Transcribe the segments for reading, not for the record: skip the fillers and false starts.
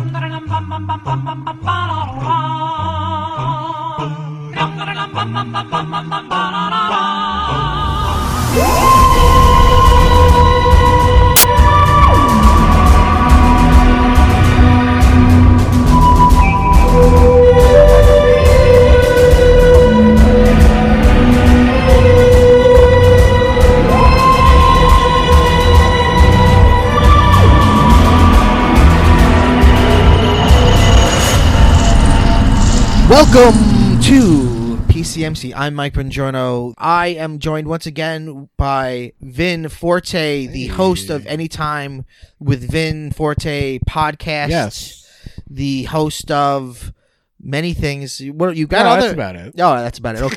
Welcome to PCMC. I'm Mike Bongiorno. I am joined once again by Vin Forte, the host of Anytime with Vin Forte podcast. Yes. The host of many things. What you got? That's about it. Oh, that's about it.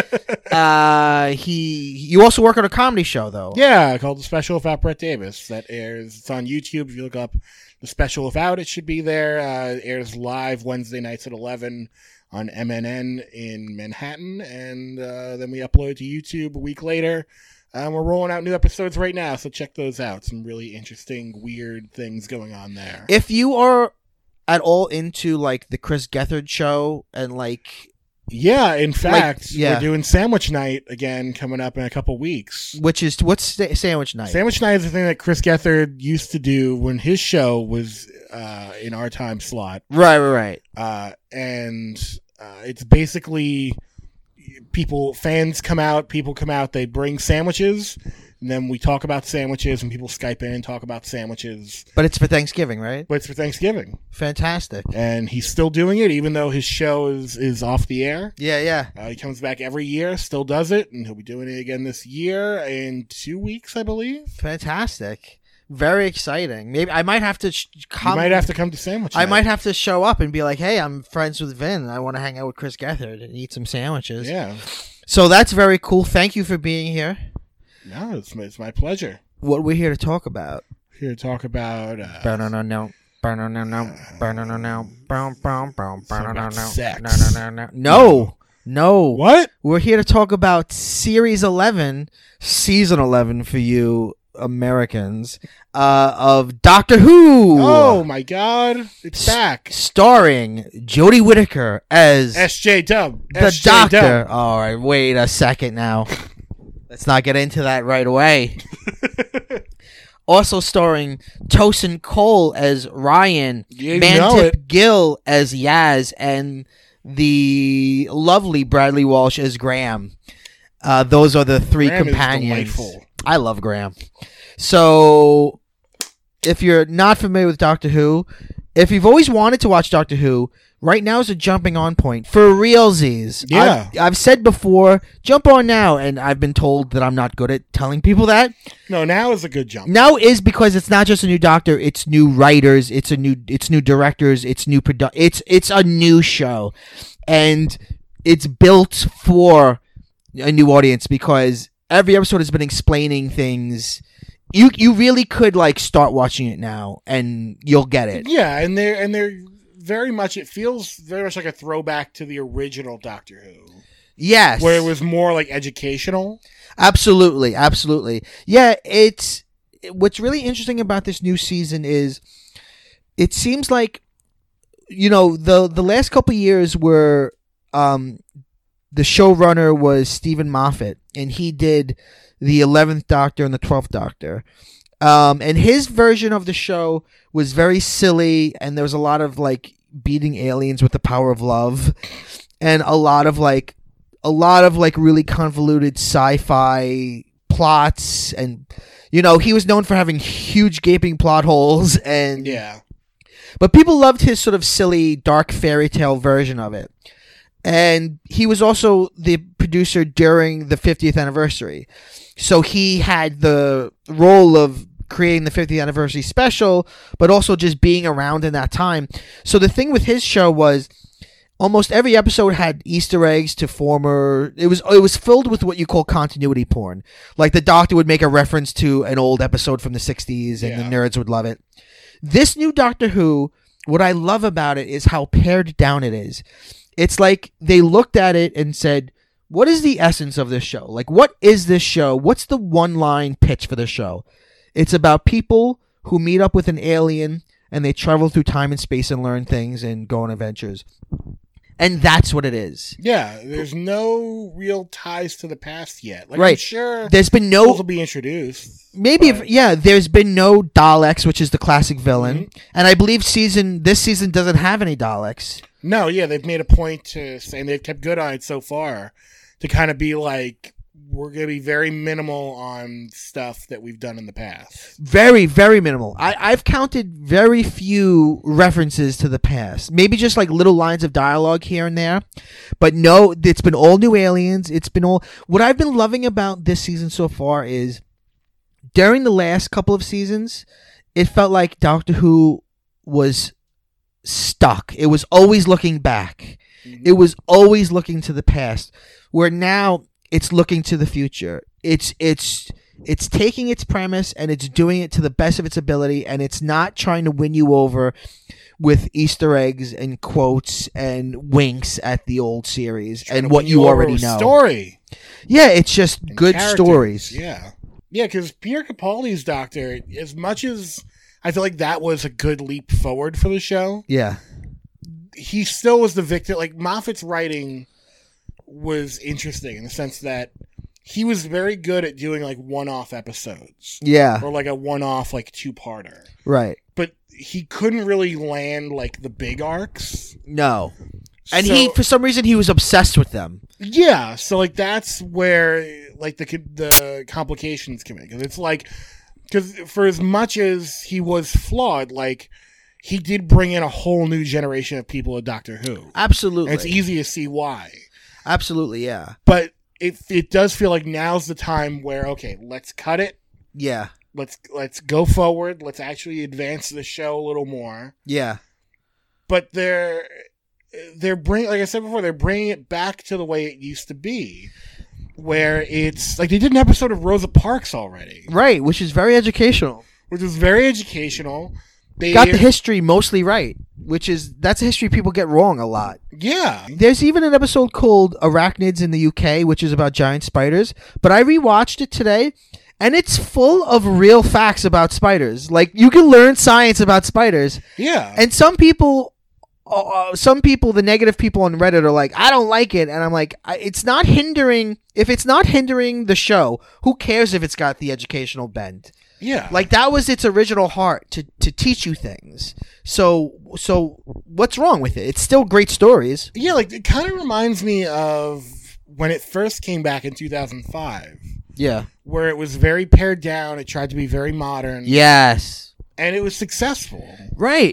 Okay. You also work on a comedy show though. Yeah, called The Special Without Brett Davis. That airs. It's on YouTube. If you look up The Special Without, it should be there. It airs live Wednesday nights at 11 on MNN in Manhattan, and then we upload to YouTube a week later. We're rolling out new episodes right now, so check those out. Some really interesting, weird things going on there. If you are at all into like the Chris Gethard show and like... Yeah, in fact, yeah. We're doing Sandwich Night again coming up in a couple weeks. What's Sandwich Night? Sandwich Night is the thing that Chris Gethard used to do when his show was in our time slot. Right. And it's basically fans come out, they bring sandwiches, and then we talk about sandwiches, and people Skype in and talk about sandwiches. But it's for Thanksgiving, right? But it's for Thanksgiving. Fantastic. And he's still doing it, even though his show is off the air. Yeah. He comes back every year, still does it, and he'll be doing it again this year in 2 weeks, I believe. Fantastic. Very exciting. Maybe I might have to come. You might have to come to Sandwich Night. I might have to show up and be like, "Hey, I'm friends with Vin. I want to hang out with Chris Gethard and eat some sandwiches." Yeah. So that's very cool. Thank you for being here. No, it's my pleasure. What we're here to talk about? Here to talk about sex. No. What? We're here to talk about Series 11, Season 11 for you Americans, of Doctor Who. Oh my God, it's back. Starring Jodie Whittaker as SJ Dub, the Doctor. All right, wait a second now. Let's not get into that right away. Also starring Tosin Cole as Ryan, Mantip Gill as Yaz, and the lovely Bradley Walsh as Graham. Those are the three companions. Is delightful. I love Graham. So, if you're not familiar with Doctor Who, if you've always wanted to watch Doctor Who, right now is a jumping on point for realsies. Yeah. I've said before, jump on now, and I've been told that I'm not good at telling people that. No, now is a good jump. Now is because it's not just a new Doctor, it's new writers, it's new directors, it's it's a new show, and it's built for a new audience because every episode has been explaining things. You really could like start watching it now and you'll get it. Yeah, and they're very much. It feels very much like a throwback to the original Doctor Who. Yes, where it was more like educational. Absolutely. Yeah, what's really interesting about this new season is it seems like the last couple of years were the showrunner was Stephen Moffat, and he did the 11th Doctor and the 12th Doctor. And his version of the show was very silly, and there was a lot of like beating aliens with the power of love, and a lot of really convoluted sci-fi plots, and he was known for having huge gaping plot holes, and but people loved his sort of silly dark fairy tale version of it. And he was also the producer during the 50th anniversary. So he had the role of creating the 50th anniversary special, but also just being around in that time. So the thing with his show was almost every episode had Easter eggs to former... It was filled with what you call continuity porn. Like the Doctor would make a reference to an old episode from the 60s, and the nerds would love it. This new Doctor Who, what I love about it is how pared down it is. It's like they looked at it and said, what is the essence of this show? Like, what is this show? What's the one-line pitch for the show? It's about people who meet up with an alien and they travel through time and space and learn things and go on adventures. And that's what it is. Yeah, there's no real ties to the past yet. Like, Right. I'm sure There's been those no... will be introduced. Maybe, but- there's been no Daleks, which is the classic villain. Mhm. And I believe this season doesn't have any Daleks. No, yeah, they've made a point to say, and they've kept good on it so far, to kind of be like, we're going to be very minimal on stuff that we've done in the past. Very, very minimal. I've counted very few references to the past. Maybe just like little lines of dialogue here and there. But no, it's been all new aliens. It's been all... What I've been loving about this season so far is during the last couple of seasons, it felt like Doctor Who was stuck. It was always looking back. Mhm. It was always looking to the past. Where now it's looking to the future. It's taking its premise and it's doing it to the best of its ability, and it's not trying to win you over with Easter eggs and quotes and winks at the old series Trying and to what win you over already with know. Story. Yeah, it's just and good characters. stories. Yeah. Yeah, because Peter Capaldi's Doctor, as much as I feel like that was a good leap forward for the show, Yeah. he still was the victim. Like, Moffat's writing was interesting in the sense that he was very good at doing like one-off episodes Yeah. or like a one-off like two-parter, Right. but he couldn't really land like the big arcs. No. And So- for some reason, he was obsessed with them. yeah, so like that's where like the complications come in, because it's like, because for as much as he was flawed, like he did bring in a whole new generation of people at Doctor Who. Absolutely. And it's easy to see why. Absolutely, yeah. But it does feel like now's the time where, okay, let's cut it. Yeah. Let's go forward. Let's actually advance the show a little more. Yeah. But they're bringing, like I said before, they're bringing it back to the way it used to be, where it's like they did an episode of Rosa Parks already, Right, which is very educational. which was very educational. They Got the history mostly right, that's a history people get wrong a lot. yeah. There's even an episode called Arachnids in the UK, which is about giant spiders, but I rewatched it today, and it's full of real facts about spiders. Like, you can learn science about spiders, Yeah. and some people, the negative people on Reddit are like, I don't like it, and I'm like, it's not hindering. If it's not hindering the show, who cares if it's got the educational bend? yeah. Like, that was its original heart, to teach you things. So what's wrong with it? It's still great stories. yeah, like it kind of reminds me of when it first came back in 2005, Yeah. where it was very pared down. It tried to be very modern. Yes. And it was successful. Right.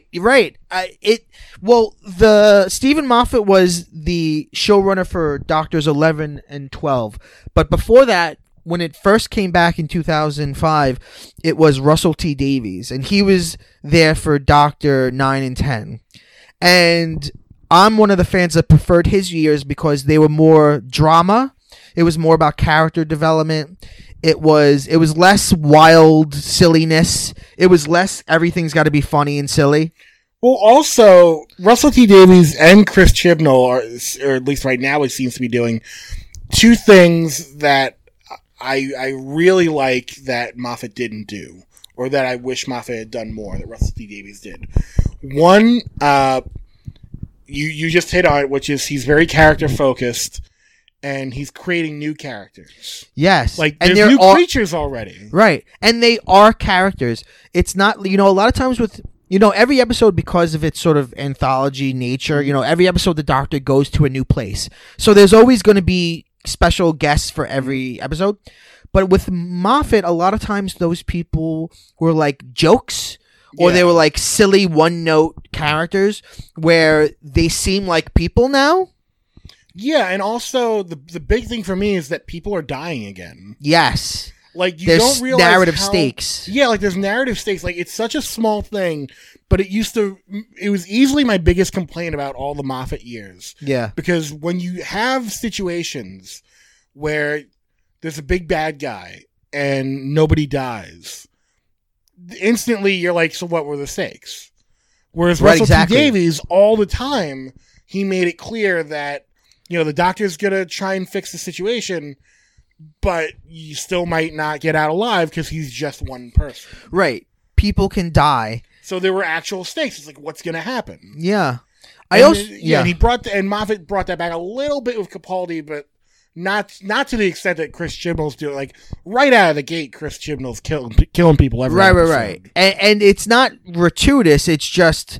The Stephen Moffat was the showrunner for Doctors 11 and 12, but before that, when it first came back in 2005, it was Russell T Davies, and he was there for Doctor 9 and 10. And I'm one of the fans that preferred his years because they were more drama. It was more about character development. It was less wild silliness. It was less everything's got to be funny and silly. Well, also, Russell T Davies and Chris Chibnall, or at least right now it seems to be doing, two things that I really like that Moffat didn't do, or that I wish Moffat had done more, that Russell T Davies did. One, you just hit on it, which is he's very character-focused, and he's creating new characters. Yes. Like, and there's new creatures already. Right. And they are characters. It's not, a lot of times with, every episode, because of its sort of anthology nature, every episode the Doctor goes to a new place. So there's always going to be special guests for every episode. But with Moffat, a lot of times those people were like jokes, or they were like silly one-note characters where they seem like people now. Yeah, and also the big thing for me is that people are dying again. Yes. Like, you There's don't realize narrative stakes. Yeah, like there's narrative stakes. Like, it's such a small thing, but it was easily my biggest complaint about all the Moffat years. Yeah. Because when you have situations where there's a big bad guy and nobody dies, instantly you're like, so what were the stakes? Whereas Right, Russell exactly. T Davies, all the time, he made it clear that, the Doctor's gonna try and fix the situation, but you still might not get out alive because he's just one person. Right. People can die. So there were actual stakes. It's like, what's going to happen? Yeah. And Moffat brought that back a little bit with Capaldi, but not to the extent that Chris Chibnall's doing. Like, right out of the gate, Chris Chibnall's killing people every episode. Right. And it's not gratuitous. It's just,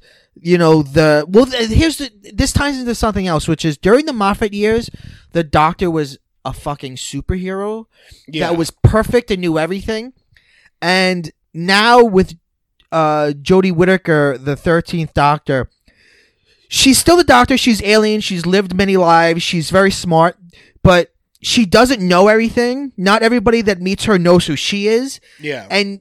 this ties into something else, which is during the Moffat years, the Doctor was a fucking superhero that was perfect and knew everything. And now with Jodie Whittaker, the 13th Doctor, she's still the Doctor. She's alien. She's lived many lives. She's very smart, but she doesn't know everything. Not everybody that meets her knows who she is. Yeah. And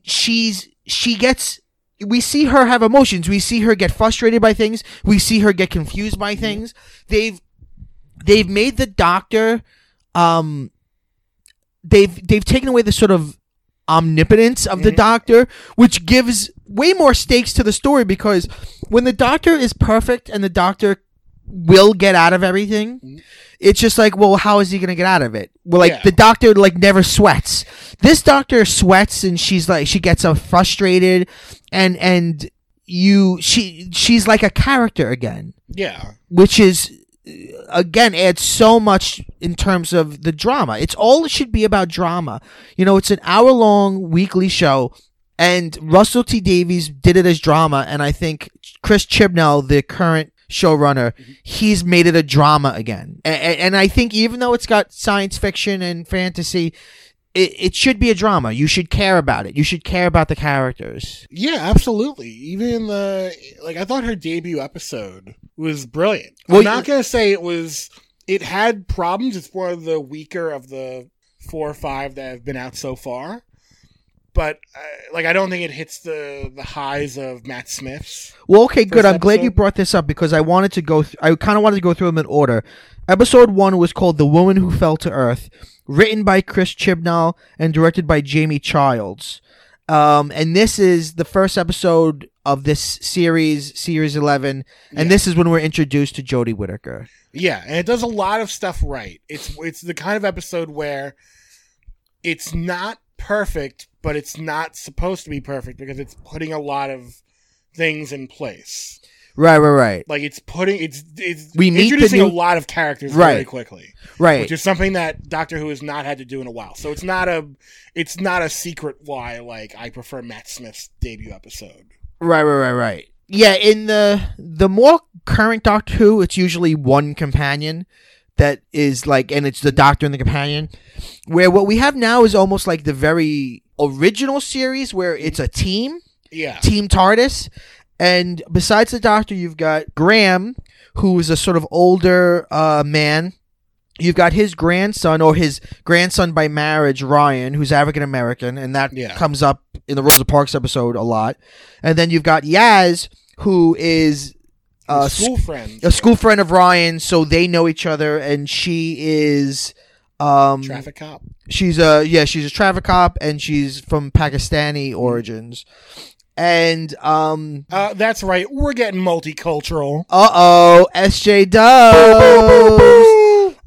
we see her have emotions. We see her get frustrated by things. We see her get confused by things. They've made the Doctor, they've taken away the sort of omnipotence of the Doctor, which gives way more stakes to the story, because when the Doctor is perfect and the Doctor will get out of everything, it's just like, well, how is he going to get out of it? Well, the Doctor never sweats. This Doctor sweats, and she gets frustrated, and she's like a character again. Yeah. Which is, again, adds so much in terms of the drama. It should be about drama. It's an hour-long weekly show, and Russell T Davies did it as drama, and I think Chris Chibnall, the current showrunner, he's made it a drama again. And I think even though it's got science fiction and fantasy, it should be a drama. You should care about it. You should care about the characters. Yeah, absolutely. Even I thought her debut episode was brilliant. Well, I'm not going to say it had problems. It's one of the weaker of the 4 or 5 that have been out so far. But I don't think it hits the highs of Matt Smith's. Well, okay, good. I'm glad you brought this up, because I wanted to go. I kind of wanted to go through them in order. Episode 1 was called "The Woman Who Fell to Earth," written by Chris Chibnall and directed by Jamie Childs. And this is the first episode of this series 11, and this is when we're introduced to Jodie Whittaker. Yeah, and it does a lot of stuff right. It's the kind of episode where it's not perfect, but it's not supposed to be perfect, because it's putting a lot of things in place. Right. It's introducing a lot of characters very quickly. Right. Which is something that Doctor Who has not had to do in a while. So it's not a secret why I prefer Matt Smith's debut episode. Right. Yeah, in the more current Doctor Who, it's usually one companion that is and it's the Doctor and the companion. Where what we have now is almost like the very original series where it's a team. Yeah. Team TARDIS. And besides the Doctor, you've got Graham, who is a sort of older man. You've got his grandson, or his grandson by marriage, Ryan, who's African American, and that comes up in the Rosa Parks episode a lot. And then you've got Yaz, who is a school friend of Ryan, so they know each other, and she is traffic cop. She's a traffic cop, and she's from Pakistani origins. And that's right, we're getting multicultural. SJ Dubs.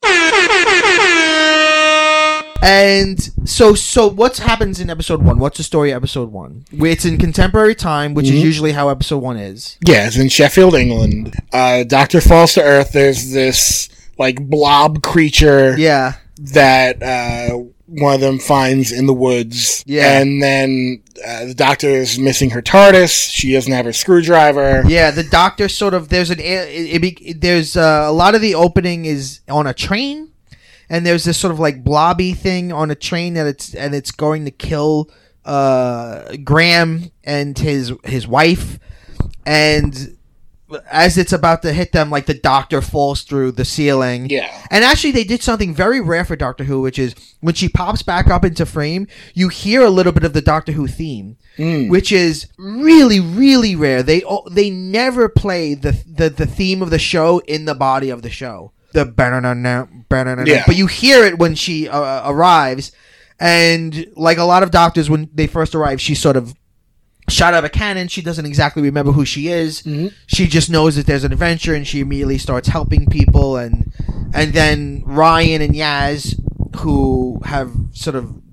And so what happens in episode 1? What's the story of episode 1? It's in contemporary time, which is usually how episode 1 is. Yeah, it's in Sheffield, England. Doctor falls to Earth. There's this blob creature that one of them finds in the woods. Yeah. And then the Doctor is missing her TARDIS. She doesn't have her screwdriver. Yeah, the Doctor sort of, there's a lot of the opening is on a train. And there's this sort of blobby thing on a train that it's going to kill Graham and his wife. And as it's about to hit them, the Doctor falls through the ceiling. Yeah. And actually, they did something very rare for Doctor Who, which is when she pops back up into frame, you hear a little bit of the Doctor Who theme, which is really, really rare. They never play the theme of the show in the body of the show. The but you hear it when she arrives, and a lot of Doctors, when they first arrive, she's sort of shot out of a cannon. She doesn't exactly remember who she is. She just knows that there's an adventure, and she immediately starts helping people. And then Ryan and Yaz, who have sort of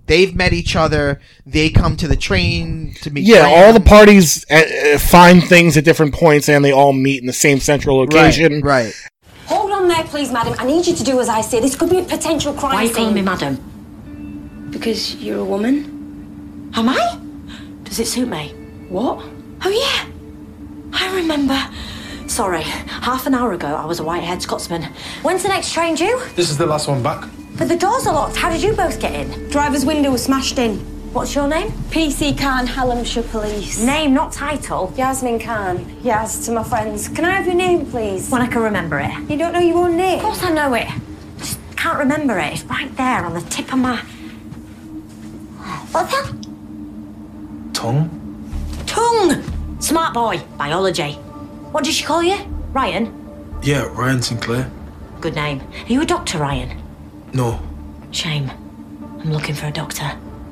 they've met each other. They come to the train to meet. Yeah, Graham. all the parties find things at different points, and they all meet in the same central location. Right. Hold on there, please, madam. I need you to do as I say. This could be a potential crime Why are you calling me scene. madam? Because you're a woman. Am I? Does it suit me? What? Oh, yeah. I remember. Sorry, half an hour ago I was a white-haired Scotsman. When's the next train due? This is the last one back. But the doors are locked. How did you both get in? Driver's window was smashed in. What's your name? PC Khan, Hallamshire Police. Name, not title. Yasmin Khan. Yaz to my friends. Can I have your name, please? When I can remember it. You don't know your own name? Of course I know it. Just can't remember it. It's right there on the tip of my... What's that? Tongue? Tongue! Smart boy. Biology. What did she call you? Ryan? Yeah, Ryan Sinclair. Good name. Are you a doctor, Ryan? No. Shame. I'm looking for a doctor.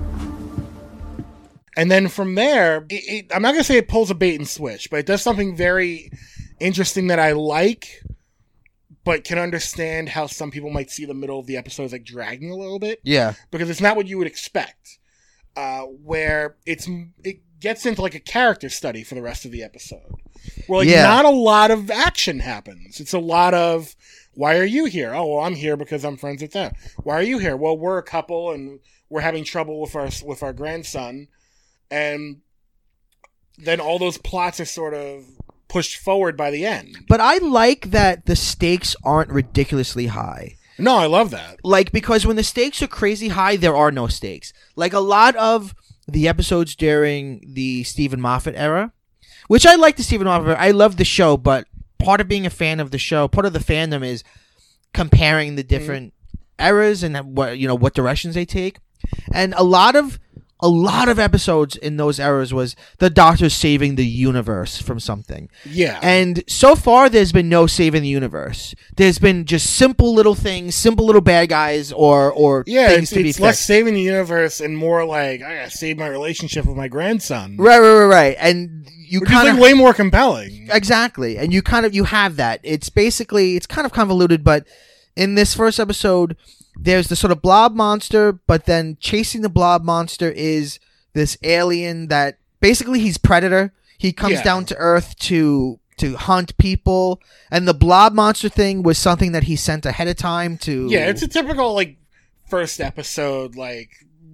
And then from there, I'm not going to say it pulls a bait and switch, but it does something very interesting that I like, but can understand how some people might see the middle of the episode as like dragging a little bit. Yeah. Because it's not what you would expect, where it gets into like a character study for the rest of the episode. Where like not a lot of action happens. It's a lot of, why are you here? Oh, well, I'm here because I'm friends with them. Why are you here? Well, we're a couple and we're having trouble with our grandson. And then all those plots are sort of pushed forward by the end. But I like that the stakes aren't ridiculously high. No, I love that. Like, because when the stakes are crazy high, there are no stakes. Like, a lot of the episodes during the Stephen Moffat era, which I like the Stephen Moffat era. I love the show, but part of being a fan of the show, part of the fandom is comparing the different eras and what directions they take. And a lot of episodes in those eras was the Doctor saving the universe from something. Yeah. And so far, there's been no saving the universe. There's been just simple little things, simple little bad guys, or things to be it's less fixed. saving the universe and more like, I gotta save my relationship with my grandson. Right. And you Which is kind of like way more compelling. exactly, and you have that. It's kind of convoluted, but in this first episode, there's the sort of blob monster, but then chasing the blob monster is this alien that basically he's Predator. He comes down to Earth to hunt people, and the blob monster thing was something that he sent ahead of time to. Yeah, it's a typical like first episode like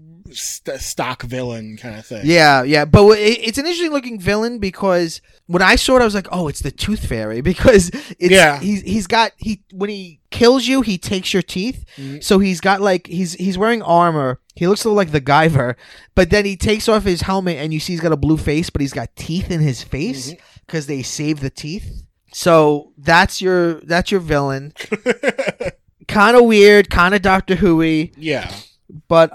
stock villain kind of thing. Yeah, but it's an interesting looking villain because when I saw it, I was like, oh, it's the Tooth Fairy because when he kills you, he takes your teeth. Mm-hmm. So he's got like he's wearing armor. He looks a little like the Guyver, but then he takes off his helmet and you see he's got a blue face, but he's got teeth in his face because they saved the teeth. So that's your villain. Kind of weird, kind of Doctor Who-y. Yeah, but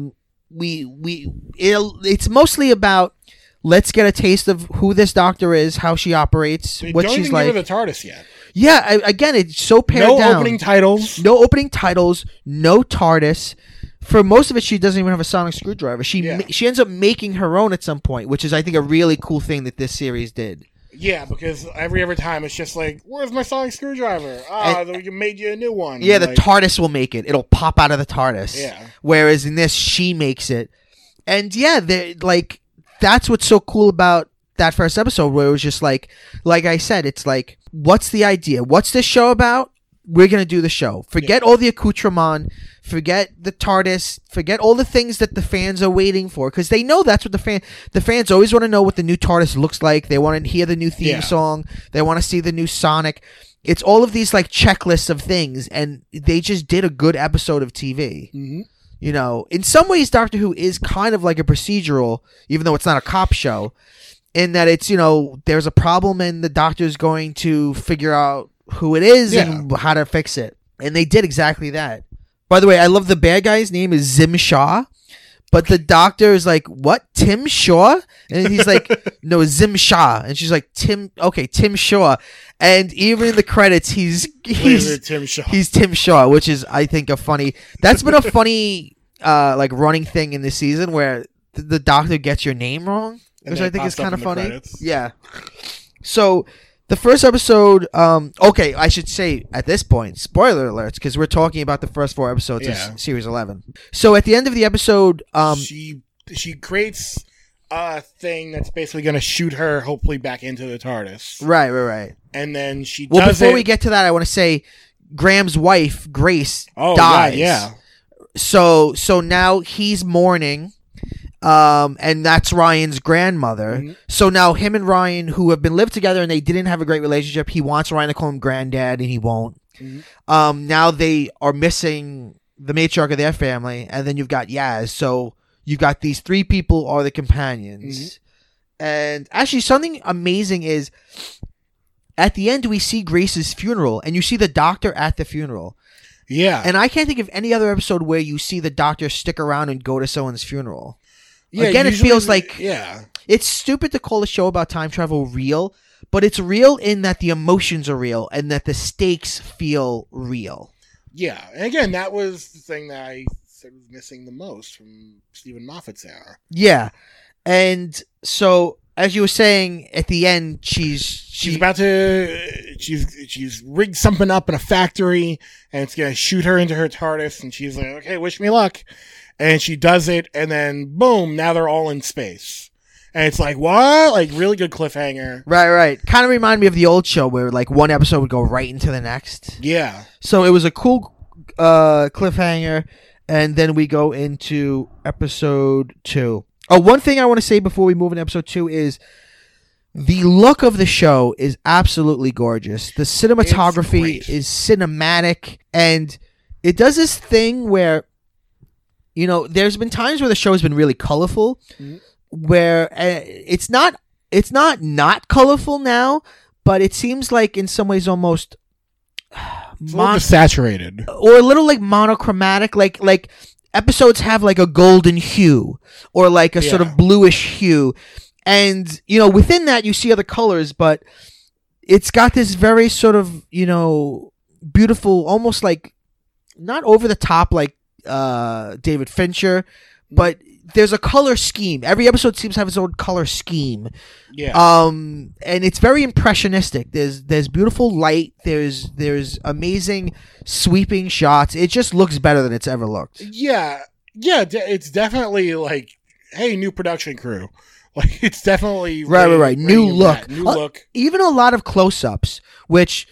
it's mostly about let's get a taste of who this doctor is, how she operates, what she's like. Don't even give her the TARDIS yet. Yeah, again, it's so pared down. No opening titles. No opening titles. No TARDIS. For most of it, she doesn't even have a sonic screwdriver. She ends up making her own at some point, which is, I think, a really cool thing that this series did. Yeah, because every time it's just like, where's my sonic screwdriver? We made you a new one. Yeah, the TARDIS will make it. It'll pop out of the TARDIS. Yeah. Whereas in this, she makes it. And yeah, that's what's so cool about that first episode, where it was just like I said, it's like, what's the idea? What's this show about? We're going to do the show. Forget all the accoutrement. Forget the TARDIS. Forget all the things that the fans are waiting for. Because they know that's what the fans always want to know what the new TARDIS looks like. They want to hear the new theme song. They want to see the new Sonic. It's all of these like checklists of things. And they just did a good episode of TV. Mm-hmm. You know, in some ways, Doctor Who is kind of like a procedural, even though it's not a cop show. In that it's, there's a problem and the Doctor's going to figure out who it is and how to fix it. And they did exactly that. By the way, I love the bad guy's name is Zim Shaw, but the Doctor is like, what? Tim Shaw? And he's like, no, Zim Shaw. And she's like, Tim Shaw. And even in the credits, he's Tim Shaw. He's Tim Shaw, which is, I think, that's been a funny like running thing in this season where the Doctor gets your name wrong, which I think is kind of funny. Credits. Yeah. So The first episode, okay, I should say at this point, spoiler alerts, because we're talking about the first 4 episodes of Series 11. So at the end of the episode, she creates a thing that's basically going to shoot her, hopefully, back into the TARDIS. Right. And then she well, does before we get to that, I want to say Graham's wife, Grace, dies. God, yeah. So now he's mourning. And that's Ryan's grandmother. Mm-hmm. So now him and Ryan, who have been lived together and they didn't have a great relationship, he wants Ryan to call him granddad and he won't. Mm-hmm. Now they are missing the matriarch of their family, and then you've got Yaz. So you've got these 3 people are the companions. Mm-hmm. And actually something amazing is at the end we see Grace's funeral and you see the doctor at the funeral. Yeah. And I can't think of any other episode where you see the doctor stick around and go to someone's funeral. Yeah, again, it feels like yeah. It's stupid to call a show about time travel real, but it's real in that the emotions are real and that the stakes feel real. Yeah, and again, that was the thing that I said was missing the most from Stephen Moffat's era. Yeah, and so as you were saying, at the end, she's about to she's rigged something up in a factory, and it's gonna shoot her into her TARDIS, and she's like, "Okay, wish me luck." And she does it, and then boom, now they're all in space. And it's like, what? Like, really good cliffhanger. Right. Kind of remind me of the old show where, like, one episode would go right into the next. Yeah. So it was a cool cliffhanger, and then we go into episode 2. Oh, one thing I want to say before we move into episode 2 is the look of the show is absolutely gorgeous. The cinematography is cinematic, and it does this thing where, you know, there's been times where the show has been really colorful, where it's not colorful now, but it seems like in some ways almost saturated or a little like monochromatic, like episodes have like a golden hue or like a sort of bluish hue, and you know within that you see other colors, but it's got this very sort of, you know, beautiful, almost like not over the top like David Fincher, but there's a color scheme. Every episode seems to have its own color scheme. Yeah. And it's very impressionistic. There's beautiful light. There's amazing sweeping shots. It just looks better than it's ever looked. Yeah. It's definitely like, hey, new production crew. Like, it's definitely right. New look. New look. Even a lot of close-ups, which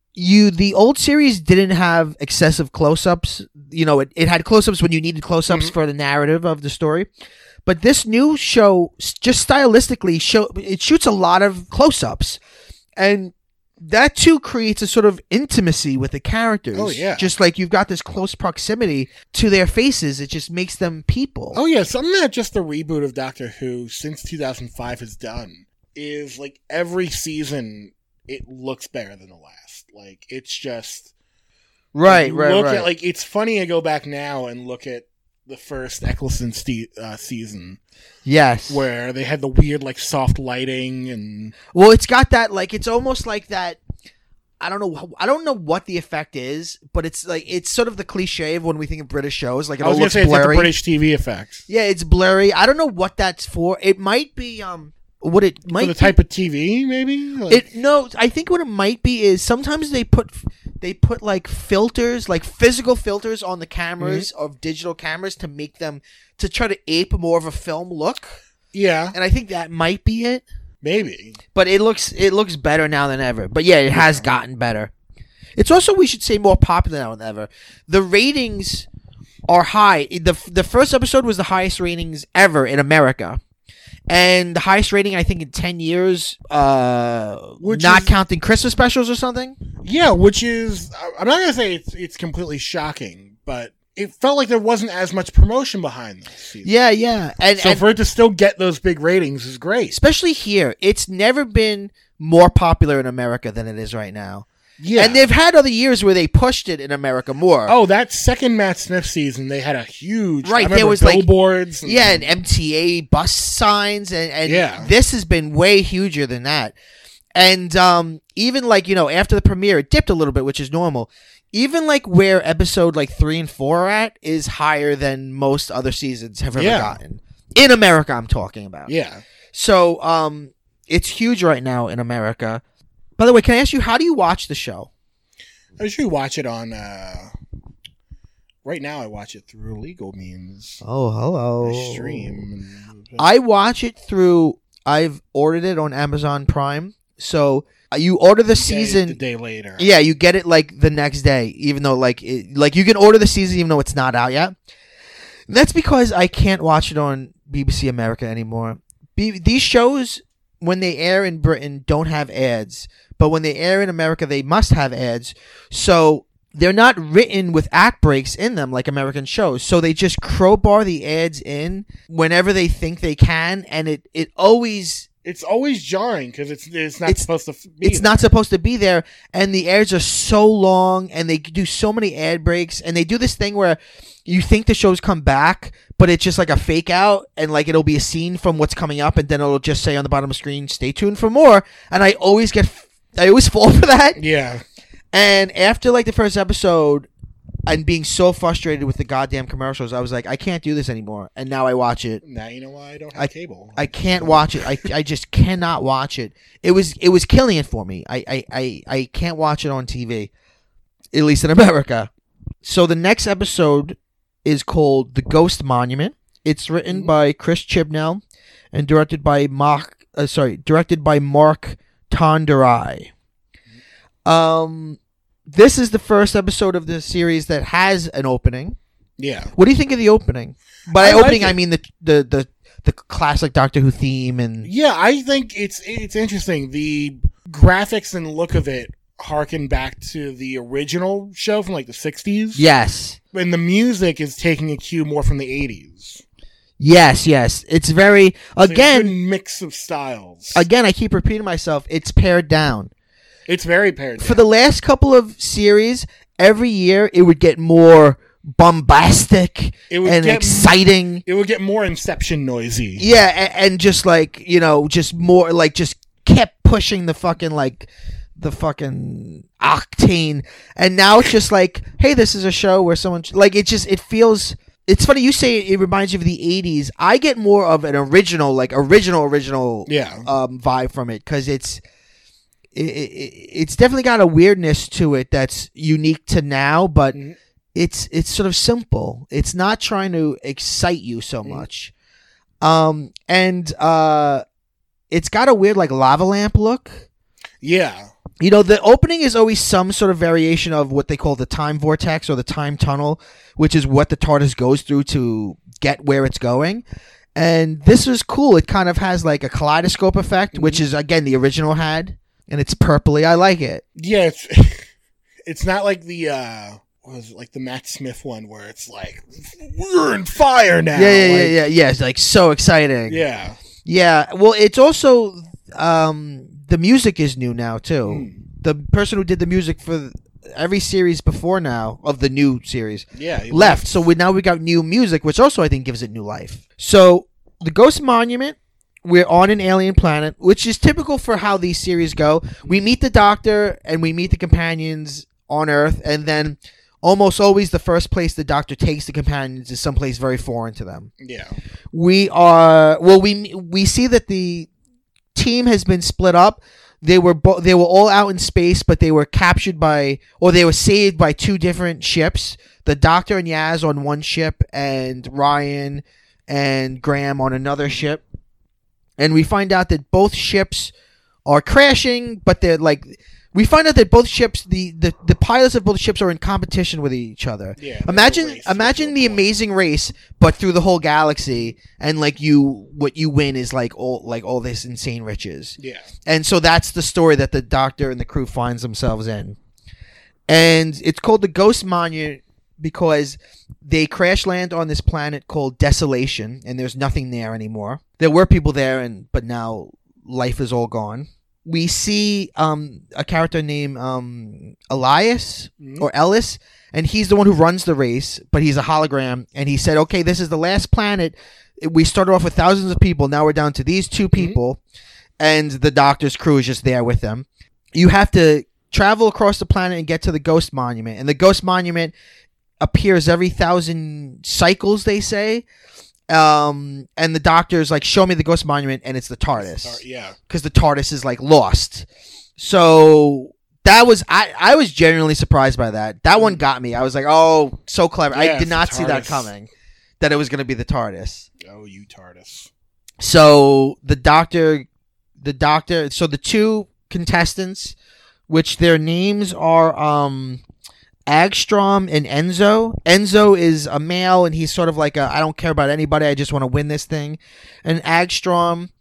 the old series didn't have excessive close-ups. You know, it had close-ups when you needed close-ups for the narrative of the story. But this new show, just stylistically, it shoots a lot of close-ups. And that, too, creates a sort of intimacy with the characters. Oh, yeah. Just like you've got this close proximity to their faces. It just makes them people. Oh, yeah. Something that just the reboot of Doctor Who since 2005 has done is, like, every season it looks better than the last. Like, it's just... Right. At, like, it's funny to go back now and look at the first Eccleston season. Yes. Where they had the weird, like, soft lighting and... Well, it's got that, like, it's almost like that... I don't know what the effect is, but it's like, it's sort of the cliche of when we think of British shows. Like, it all looks blurry. It's like the British TV effect. Yeah, it's blurry. I don't know what that's for. It might be, what it might for the type of TV, maybe? Like... No, I think what it might be is sometimes they put like filters, like physical filters on the cameras of digital cameras to make them, to try to ape more of a film look. Yeah. And I think that might be it. Maybe. But it looks better now than ever. But yeah, it has gotten better. It's also, we should say, more popular now than ever. The ratings are high. The first episode was the highest ratings ever in America. And the highest rating, I think, in 10 years, counting Christmas specials or something. Yeah, which is, I'm not going to say it's completely shocking, but it felt like there wasn't as much promotion behind this season. Yeah. And for it to still get those big ratings is great. Especially here. It's never been more popular in America than it is right now. Yeah. And they've had other years where they pushed it in America more. Oh, that second Matt Smith season, they had a huge... Right, there was billboards. And MTA bus signs. And this has been way huger than that. And even like, you know, after the premiere, it dipped a little bit, which is normal. Even like where episode like 3 and 4 are at is higher than most other seasons have ever gotten. In America, I'm talking about. Yeah. So it's huge right now in America. By the way, can I ask you, how do you watch the show? I usually watch it on. Right now, I watch it through legal means. Oh, hello. I stream. I watch it through. I've ordered it on Amazon Prime, so you order the season the day later. Yeah, you get it like the next day, even though like you can order the season even though it's not out yet. And that's because I can't watch it on BBC America anymore. These shows, when they air in Britain, don't have ads, but when they air in America, they must have ads. So they're not written with act breaks in them like American shows. So they just crowbar the ads in whenever they think they can, and it always. It's always jarring because it's not supposed to be It's not supposed to be there, and the ads are so long, and they do so many ad breaks, and they do this thing where you think the show's come back, but it's just like a fake out, and like it'll be a scene from what's coming up, and then it'll just say on the bottom of the screen, "Stay tuned for more." And I always fall for that. Yeah. And after like the first episode, and being so frustrated with the goddamn commercials, I was like, I can't do this anymore. And now I watch it. Now you know why I don't have cable. I can't watch it. I just cannot watch it. It was killing it for me. I can't watch it on TV, at least in America. So the next episode is called The Ghost Monument. It's written by Chris Chibnall and directed by Mark Tonderai. This is the first episode of the series that has an opening. Yeah. What do you think of the opening? By opening, like I mean the classic Doctor Who theme and. Yeah, I think it's interesting. The graphics and look of it harken back to the original show from like the 60s. Yes. And the music is taking a cue more from the 80s. Yes. It's very again a good mix of styles. Again, I keep repeating myself. It's pared down. It's very pared down. For the last couple of series, every year it would get more bombastic and exciting. It would get more Inception noisy. Yeah, and just like, just more like just kept pushing the fucking octane. And now it's just like, hey, this is a show where someone like it feels. It's funny you say it reminds you of the 80s. I get more of an original vibe from it because it's definitely got a weirdness to it that's unique to now, but it's sort of simple. It's not trying to excite you so much. And it's got a weird like lava lamp look. Yeah. The opening is always some sort of variation of what they call the time vortex or the time tunnel, which is what the TARDIS goes through to get where it's going. And this was cool. It kind of has like a kaleidoscope effect, which is again the original had. And it's purpley. I like it. Yeah, it's not like the like the Matt Smith one where it's like we're in fire now. Yeah. It's like so exciting. Yeah. Yeah. Well, it's also the music is new now too. The person who did the music for every series before now of the new series, left. So we got new music, which also I think gives it new life. So the Ghost Monument. We're on an alien planet, which is typical for how these series go. We meet the Doctor and we meet the companions on Earth, and then almost always the first place the Doctor takes the companions is someplace very foreign to them. Yeah. We see that the team has been split up. They were all out in space, but they were captured they were saved by two different ships. The Doctor and Yaz on one ship, and Ryan and Graham on another ship. And we find out that both ships are crashing, but we find out that both ships, the pilots of both ships are in competition with each other. Yeah, imagine the Amazing Race, but through the whole galaxy, and what you win is all this insane riches. Yeah. And so that's the story that the Doctor and the crew finds themselves in. And it's called the Ghost Monument because they crash land on this planet called Desolation, and there's nothing there anymore. There were people there, but now life is all gone. We see a character named Elias or Ellis, and he's the one who runs the race, but he's a hologram. And he said, okay, this is the last planet. We started off with thousands of people. Now we're down to these two people, and the Doctor's crew is just there with them. You have to travel across the planet and get to the Ghost Monument. And the Ghost Monument appears every 1,000 cycles, they say. And the Doctor's like, show me the Ghost Monument, and it's the TARDIS. Yeah. Because the TARDIS is like lost. So that was I was genuinely surprised by that. That one got me. I was like, oh, so clever. Yeah, I did not it's see that TARDIS. coming. That it was going to be the TARDIS. Oh, you TARDIS. So the doctor. So the two contestants, which their names are Agstrom and Enzo. Enzo is a male, and he's sort of like I don't care about anybody. I just want to win this thing. And Agstrom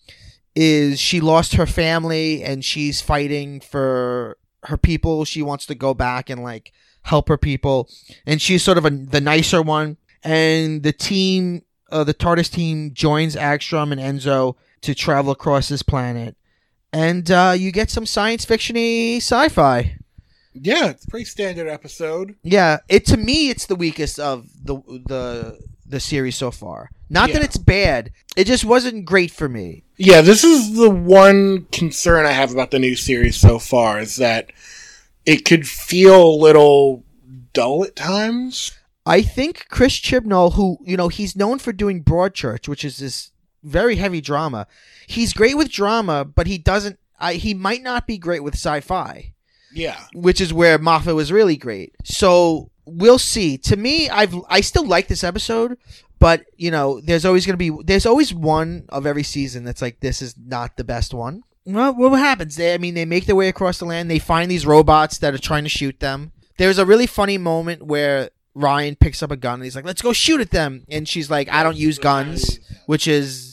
she lost her family, and she's fighting for her people. She wants to go back and like help her people, and she's sort of the nicer one. And the team, the TARDIS team, joins Agstrom and Enzo to travel across this planet, and you get some science fiction-y sci-fi. Yeah, it's a pretty standard episode. Yeah, to me it's the weakest of the series so far. Not that Yeah. it's bad, it just wasn't great for me. Yeah, this is the one concern I have about the new series so far, is that it could feel a little dull at times. I think Chris Chibnall, who, he's known for doing Broadchurch, which is this very heavy drama. He's great with drama, but he might not be great with sci-fi, Yeah. which is where Moffat was really great. So we'll see. To me, I still like this episode, but there's always one of every season that's like, this is not the best one. Well, what happens? They make their way across the land. They find these robots that are trying to shoot them. There's a really funny moment where Ryan picks up a gun and he's like, let's go shoot at them. And she's like, I don't use guns, which is...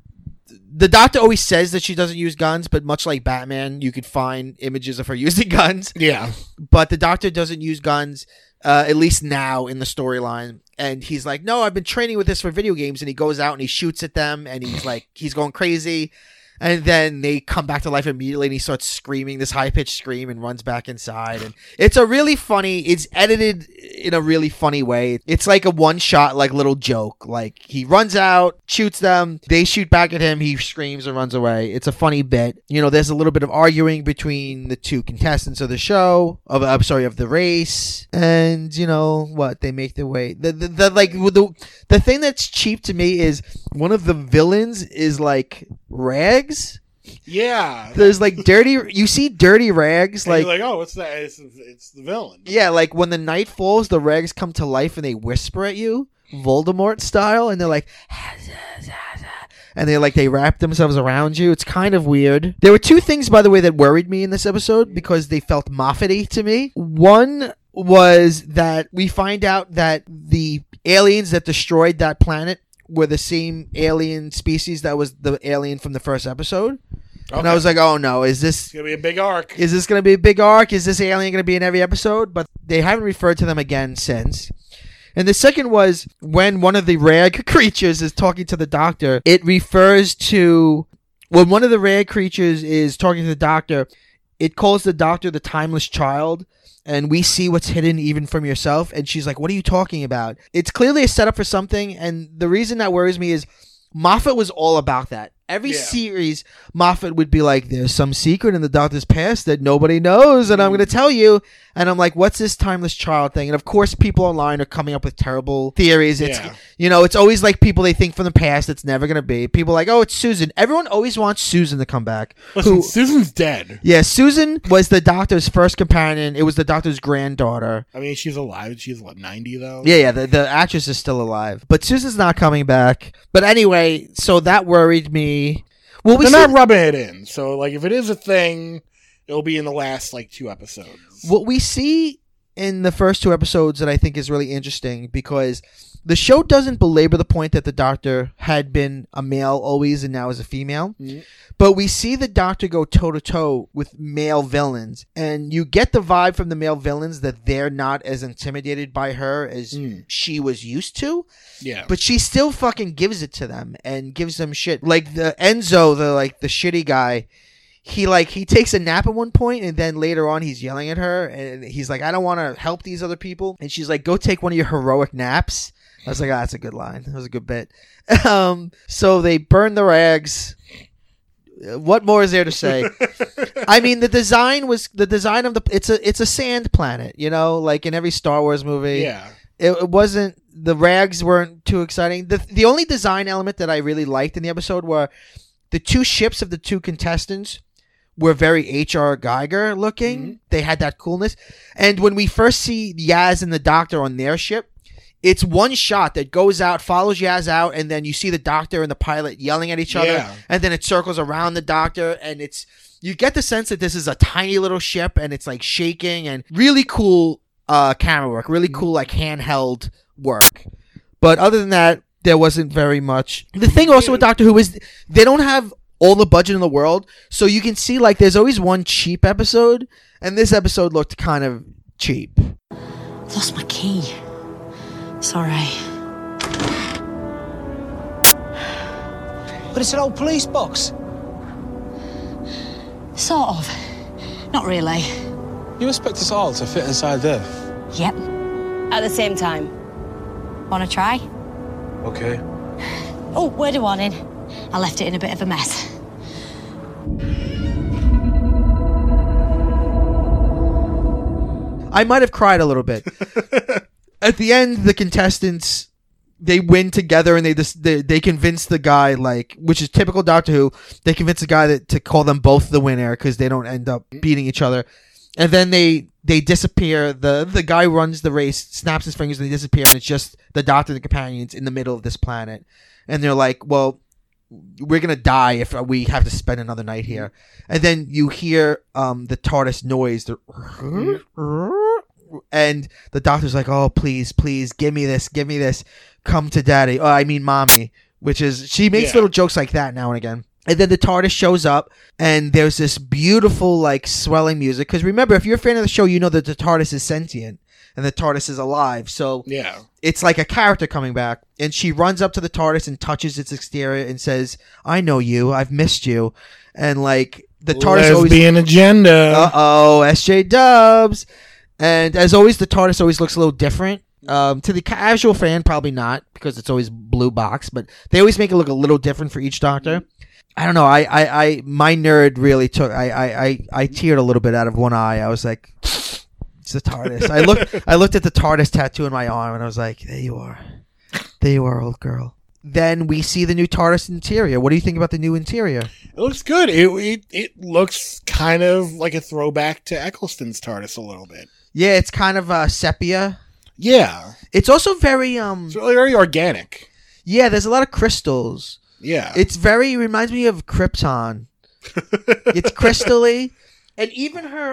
The Doctor always says that she doesn't use guns, but much like Batman, you could find images of her using guns. Yeah. But the Doctor doesn't use guns, at least now in the storyline. And he's like, no, I've been training with this for video games. And he goes out and he shoots at them, and he's going crazy. And then they come back to life immediately, and he starts screaming this high-pitched scream and runs back inside. And it's it's edited in a really funny way. It's like a one-shot, like, little joke. Like, he runs out, shoots them, they shoot back at him, he screams and runs away. It's a funny bit. There's a little bit of arguing between the two contestants of the show, of the race. And, they make their way. The thing that's cheap to me is one of the villains is, like, Rags. Yeah. There's like you see dirty Rags, And like, you're like, oh, what's that? It's the villain. yeah, like when the night falls, the Rags come to life and they whisper at you, Voldemort style, and they're like, and they wrap themselves around you. It's kind of weird. There were two things, by the way, that worried me in this episode because they felt Moffat-y to me. One was that we find out that the aliens that destroyed that planet were the same alien species that was the alien from the first episode. And I was like, oh no, is this It's going to be a big arc. going to be a big arc? Is this alien going to be in every episode? But they haven't referred to them again since. And the second was when one of the rag creatures is talking to the Doctor, it refers to... When one of the rag creatures is talking to the Doctor, it calls the Doctor the timeless child, and we see what's hidden even from yourself. And she's like, what are you talking about? It's clearly a setup for something, and the reason that worries me is Moffat was all about that. Every series, Moffat would be like, there's some secret in the Doctor's past that nobody knows, and I'm going to tell you. And I'm like, what's this timeless child thing? And of course, people online are coming up with terrible theories. It's it's always like people they think from the past it's never going to be. People are like, oh, it's Susan. Everyone always wants Susan to come back. Listen, Susan's dead. Yeah, Susan was the Doctor's first companion. It was the Doctor's granddaughter. I mean, she's alive. She's, 90, though? Yeah, the actress is still alive. But Susan's not coming back. But anyway, so that worried me. Well, They're not rubbing it in. So, if it is a thing, it'll be in the last, 2 episodes. What we see in the first 2 episodes that I think is really interesting, because the show doesn't belabor the point that the Doctor had been a male always and now is a female. Mm-hmm. But we see the Doctor go toe-to-toe with male villains. And you get the vibe from the male villains that they're not as intimidated by her as she was used to. Yeah. But she still fucking gives it to them and gives them shit. Like the Enzo, the shitty guy, he takes a nap at one point, and then later on he's yelling at her, and he's like, I don't want to help these other people. And she's like, go take one of your heroic naps. I was like, that's a good line. That was a good bit. So they burn the rags. What more is there to say? I mean, the design of it's a sand planet, like in every Star Wars movie. Yeah. It wasn't, the rags weren't too exciting. The only design element that I really liked in the episode were the 2 ships of the 2 contestants were very H.R. Geiger looking. They had that coolness. And when we first see Yaz and the Doctor on their ship, it's one shot that goes out, follows Yaz out, and then you see the Doctor and the pilot yelling at each other, and then it circles around the Doctor, and you get the sense that this is a tiny little ship, and it's like shaking, and really cool camera work, really cool like handheld work. But other than that, there wasn't very much. The thing also with Doctor Who is they don't have all the budget in the world, so you can see like there's always one cheap episode, and this episode looked kind of cheap. Lost my key. Sorry. But it's an old police box. Sort of. Not really. You expect us all to fit inside there? Yep. At the same time. Wanna try? Okay. Oh, word of warning. I left it in a bit of a mess. I might have cried a little bit. At the end, the contestants, they win together, and they convince the guy, like, which is typical Doctor Who, they convince the guy to call them both the winner because they don't end up beating each other. And then they disappear. The guy runs the race, snaps his fingers, and they disappear, and it's just the Doctor and the companions in the middle of this planet. And they're like, well, we're going to die if we have to spend another night here. And then you hear the TARDIS noise. And the Doctor's like, oh, please, give me this. Come to daddy. Oh, I mean, mommy. Which is, she makes little jokes like that now and again. And then the TARDIS shows up, and there's this beautiful, like, swelling music. Because remember, if you're a fan of the show, you know that the TARDIS is sentient, and the TARDIS is alive. So it's like a character coming back. And she runs up to the TARDIS and touches its exterior and says, I know you. I've missed you. And, like, the TARDIS always... Lesbian agenda. Uh-oh, SJ Dubs. And as always, the TARDIS always looks a little different. To the casual fan, probably not, because it's always blue box. But they always make it look a little different for each Doctor. I don't know. My nerd really took. I teared a little bit out of one eye. I was like, it's the TARDIS. I looked at the TARDIS tattoo in my arm, and I was like, there you are, old girl. Then we see the new TARDIS interior. What do you think about the new interior? It looks good. It looks kind of like a throwback to Eccleston's TARDIS a little bit. Yeah, it's kind of sepia. Yeah, it's also very it's really very organic. Yeah, there's a lot of crystals. Yeah, reminds me of Krypton. It's crystally, and even her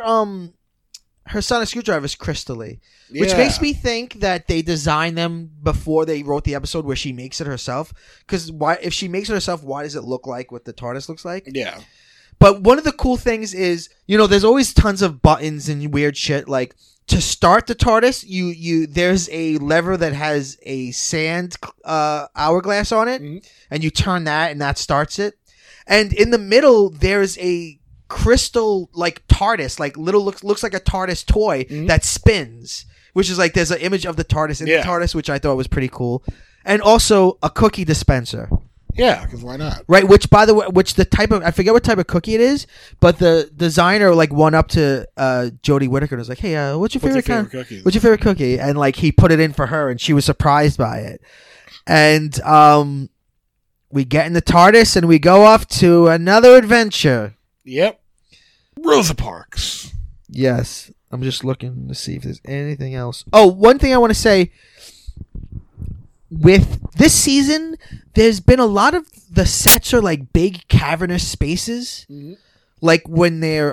sonic screwdriver is crystally, which makes me think that they designed them before they wrote the episode where she makes it herself. Because if she makes it herself, why does it look like what the TARDIS looks like? Yeah. But one of the cool things is, there's always tons of buttons and weird shit. Like, to start the TARDIS, there's a lever that has a sand hourglass on it, and you turn that, and that starts it. And in the middle, there's a crystal, like, TARDIS, like, looks like a TARDIS toy that spins, which is like, there's an image of the TARDIS in the TARDIS, which I thought was pretty cool. And also a cookie dispenser. Yeah, because why not? Right, by the way, the type of, I forget what type of cookie it is, but the designer, like, went up to Jodie Whittaker and was like, hey, what's your favorite cookie? What's your favorite cookie? And, like, he put it in for her, and she was surprised by it. And we get in the TARDIS, and we go off to another adventure. Yep. Rosa Parks. Yes. I'm just looking to see if there's anything else. Oh, one thing I want to say. With this season, there's been a lot of the sets are like big cavernous spaces, like when they're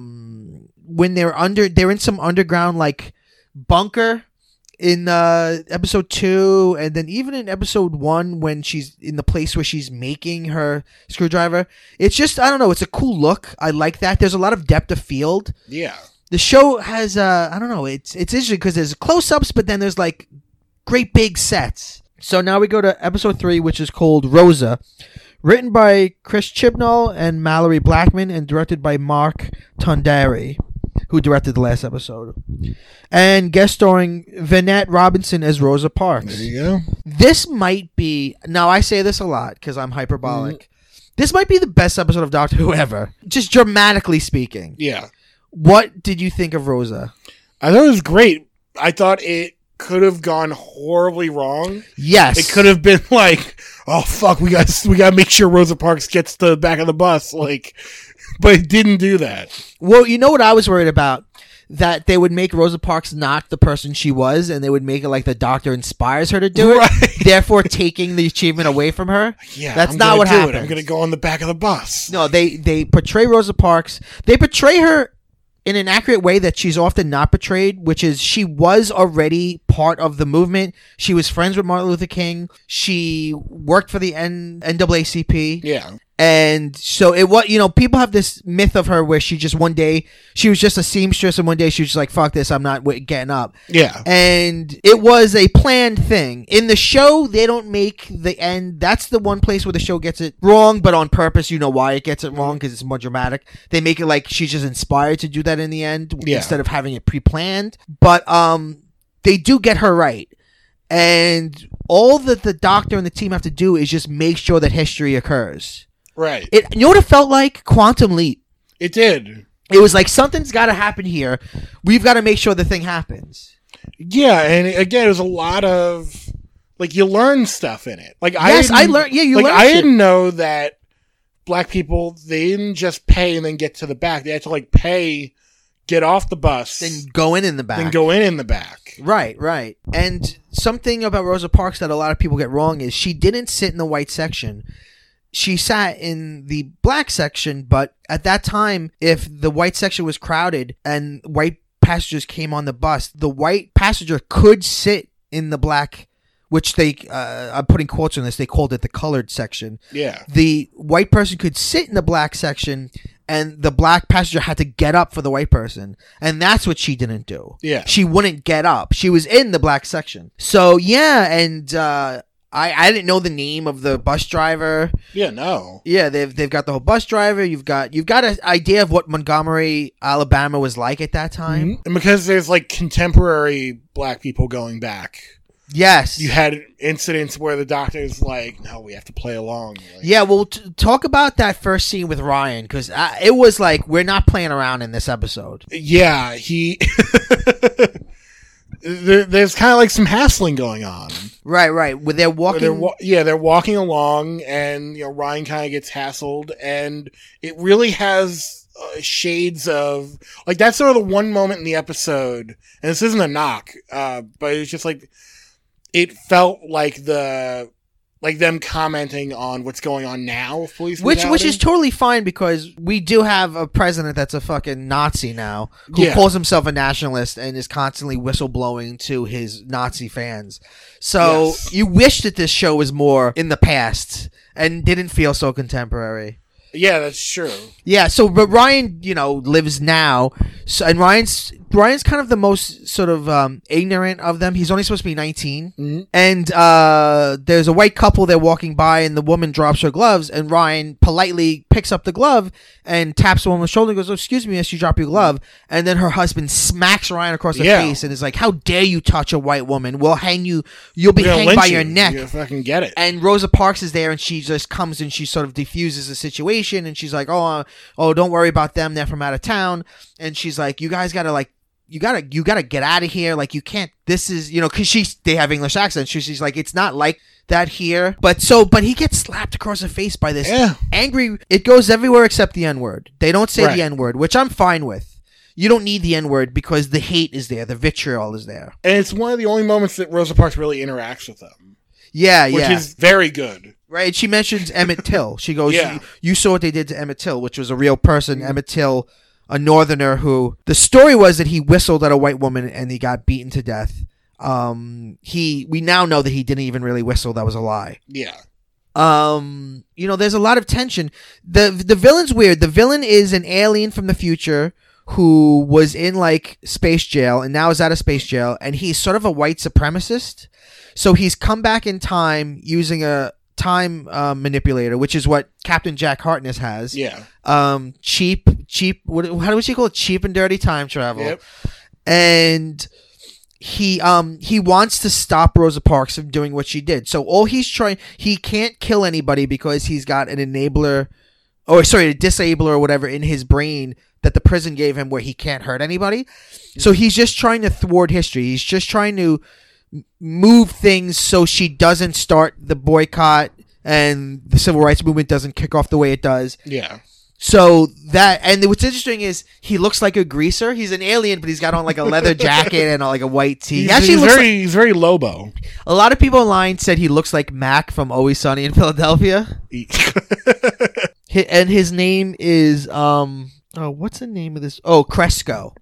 in some underground like bunker in episode 2, and then even in episode 1 when she's in the place where she's making her screwdriver. It's just, I don't know, it's a cool look. I like that. There's a lot of depth of field. Yeah, the show has I don't know. It's interesting because there's close-ups, but then there's like great big sets. So now we go to episode 3, which is called Rosa, written by Chris Chibnall and Mallory Blackman, and directed by Mark Tondari, who directed the last episode, and guest starring Vinette Robinson as Rosa Parks. There you go. This might be, now I say this a lot because I'm hyperbolic, this might be the best episode of Doctor Who ever, just dramatically speaking. Yeah. What did you think of Rosa? I thought it was great. I thought it could have gone horribly wrong. Yes. It could have been like, oh fuck, we got to make sure Rosa Parks gets to the back of the bus. Like, but it didn't do that. Well, you know what I was worried about? That they would make Rosa Parks not the person she was, and they would make it like the Doctor inspires her to do Right. it, therefore taking the achievement away from her. Yeah, that's I'm not gonna what do it. happens. I'm going to go on the back of the bus. No, they portray Rosa Parks. They portray her in an accurate way that she's often not portrayed, which is she was already part of the movement. She was friends with Martin Luther King. She worked for the NAACP. Yeah. And so it was, people have this myth of her where she just one day, she was just a seamstress and one day she was just like, fuck this, I'm not getting up. Yeah. And it was a planned thing. In the show, they don't make the end. That's the one place where the show gets it wrong, but on purpose. You know why it gets it wrong, because it's more dramatic. They make it like she's just inspired to do that in the end instead of having it pre-planned. But they do get her right. And all that the Doctor and the team have to do is just make sure that history occurs. Right. You know what it felt like? Quantum Leap. It did. It was like something's got to happen here. We've got to make sure the thing happens. Yeah, and again, it was a lot of like you learn stuff in it. Like I learned. Yeah, you learned. I didn't know that black people, they didn't just pay and then get to the back. They had to like pay, get off the bus, Then go in the back. then go in the back. Right. And something about Rosa Parks that a lot of people get wrong is she didn't sit in the white section. She sat in the black section, but at that time, if the white section was crowded and white passengers came on the bus, the white passenger could sit in the black, which they, I'm putting quotes on this, they called it the colored section. Yeah. The white person could sit in the black section, and the black passenger had to get up for the white person. And that's what she didn't do. Yeah. She wouldn't get up. She was in the black section. So, yeah, and I didn't know the name of the bus driver. Yeah, no. Yeah, they've got the whole bus driver. You've got an idea of what Montgomery, Alabama was like at that time. Mm-hmm. And because there's like contemporary black people going back. Yes. You had incidents where the Doctor's like, no, we have to play along. Like, yeah, well, talk about that first scene with Ryan, because it was like, we're not playing around in this episode. Yeah, there's kind of like some hassling going on. Right. Where they're walking. They're walking along, and Ryan kind of gets hassled, and it really has shades of like that's sort of the one moment in the episode, and this isn't a knock, but it's just like it felt like them commenting on what's going on now with police brutality. Which is totally fine, because we do have a president that's a fucking Nazi now, who Yeah. calls himself a nationalist and is constantly whistleblowing to his Nazi fans. So Yes. you wish that this show was more in the past and didn't feel so contemporary. Yeah, that's true. Yeah, but Ryan, lives now, so, and Ryan's kind of the most sort of ignorant of them. He's only supposed to be 19, Mm-hmm. and there's a white couple. They're walking by, and the woman drops her gloves, and Ryan politely picks up the glove and taps the woman on the shoulder and goes, "Oh, excuse me, miss, you dropped your glove." And then her husband smacks Ryan across the face and is like, "How dare you touch a white woman? We'll hang you. You'll be We're gonna hanged by lynch your you. neck." You fucking get it. And Rosa Parks is there, and she just comes and she sort of diffuses the situation, and she's like, "Oh, don't worry about them. They're from out of town." And she's like, "You guys gotta like, you gotta get out of here. Like, you can't. This is, because they have English accents. She's like, it's not like that here." But he gets slapped across the face by this angry. It goes everywhere except the N-word. They don't say the N-word, which I'm fine with. You don't need the N-word because the hate is there, the vitriol is there, And it's one of the only moments that Rosa Parks really interacts with them. Yeah, which is very good. Right, she mentions Emmett Till. She goes, Yeah. you saw what they did to Emmett Till, which was a real person. Emmett Till, a northerner who... The story was that he whistled at a white woman and he got beaten to death. We now know that he didn't even really whistle. That was a lie. Yeah. There's a lot of tension. The villain's weird. The villain is an alien from the future who was in, like, space jail and now is out of space jail, and he's sort of a white supremacist. So he's come back in time using a time manipulator, which is what Captain Jack Harkness has. Yeah. Cheap. How do she call it? Cheap and dirty time travel. Yep. And he wants to stop Rosa Parks from doing what she did. So all he can't kill anybody because he's got a disabler or whatever in his brain that the prison gave him where he can't hurt anybody. So he's just trying to thwart history. He's just trying to move things so she doesn't start the boycott and the civil rights movement doesn't kick off the way it does. Yeah. So that, and what's interesting is he looks like a greaser. He's an alien, but he's got on like a leather jacket and like a white tee. He's very Lobo. A lot of people online said he looks like Mac from Always Sunny in Philadelphia. And his name is what's the name of this? Oh, Cresco.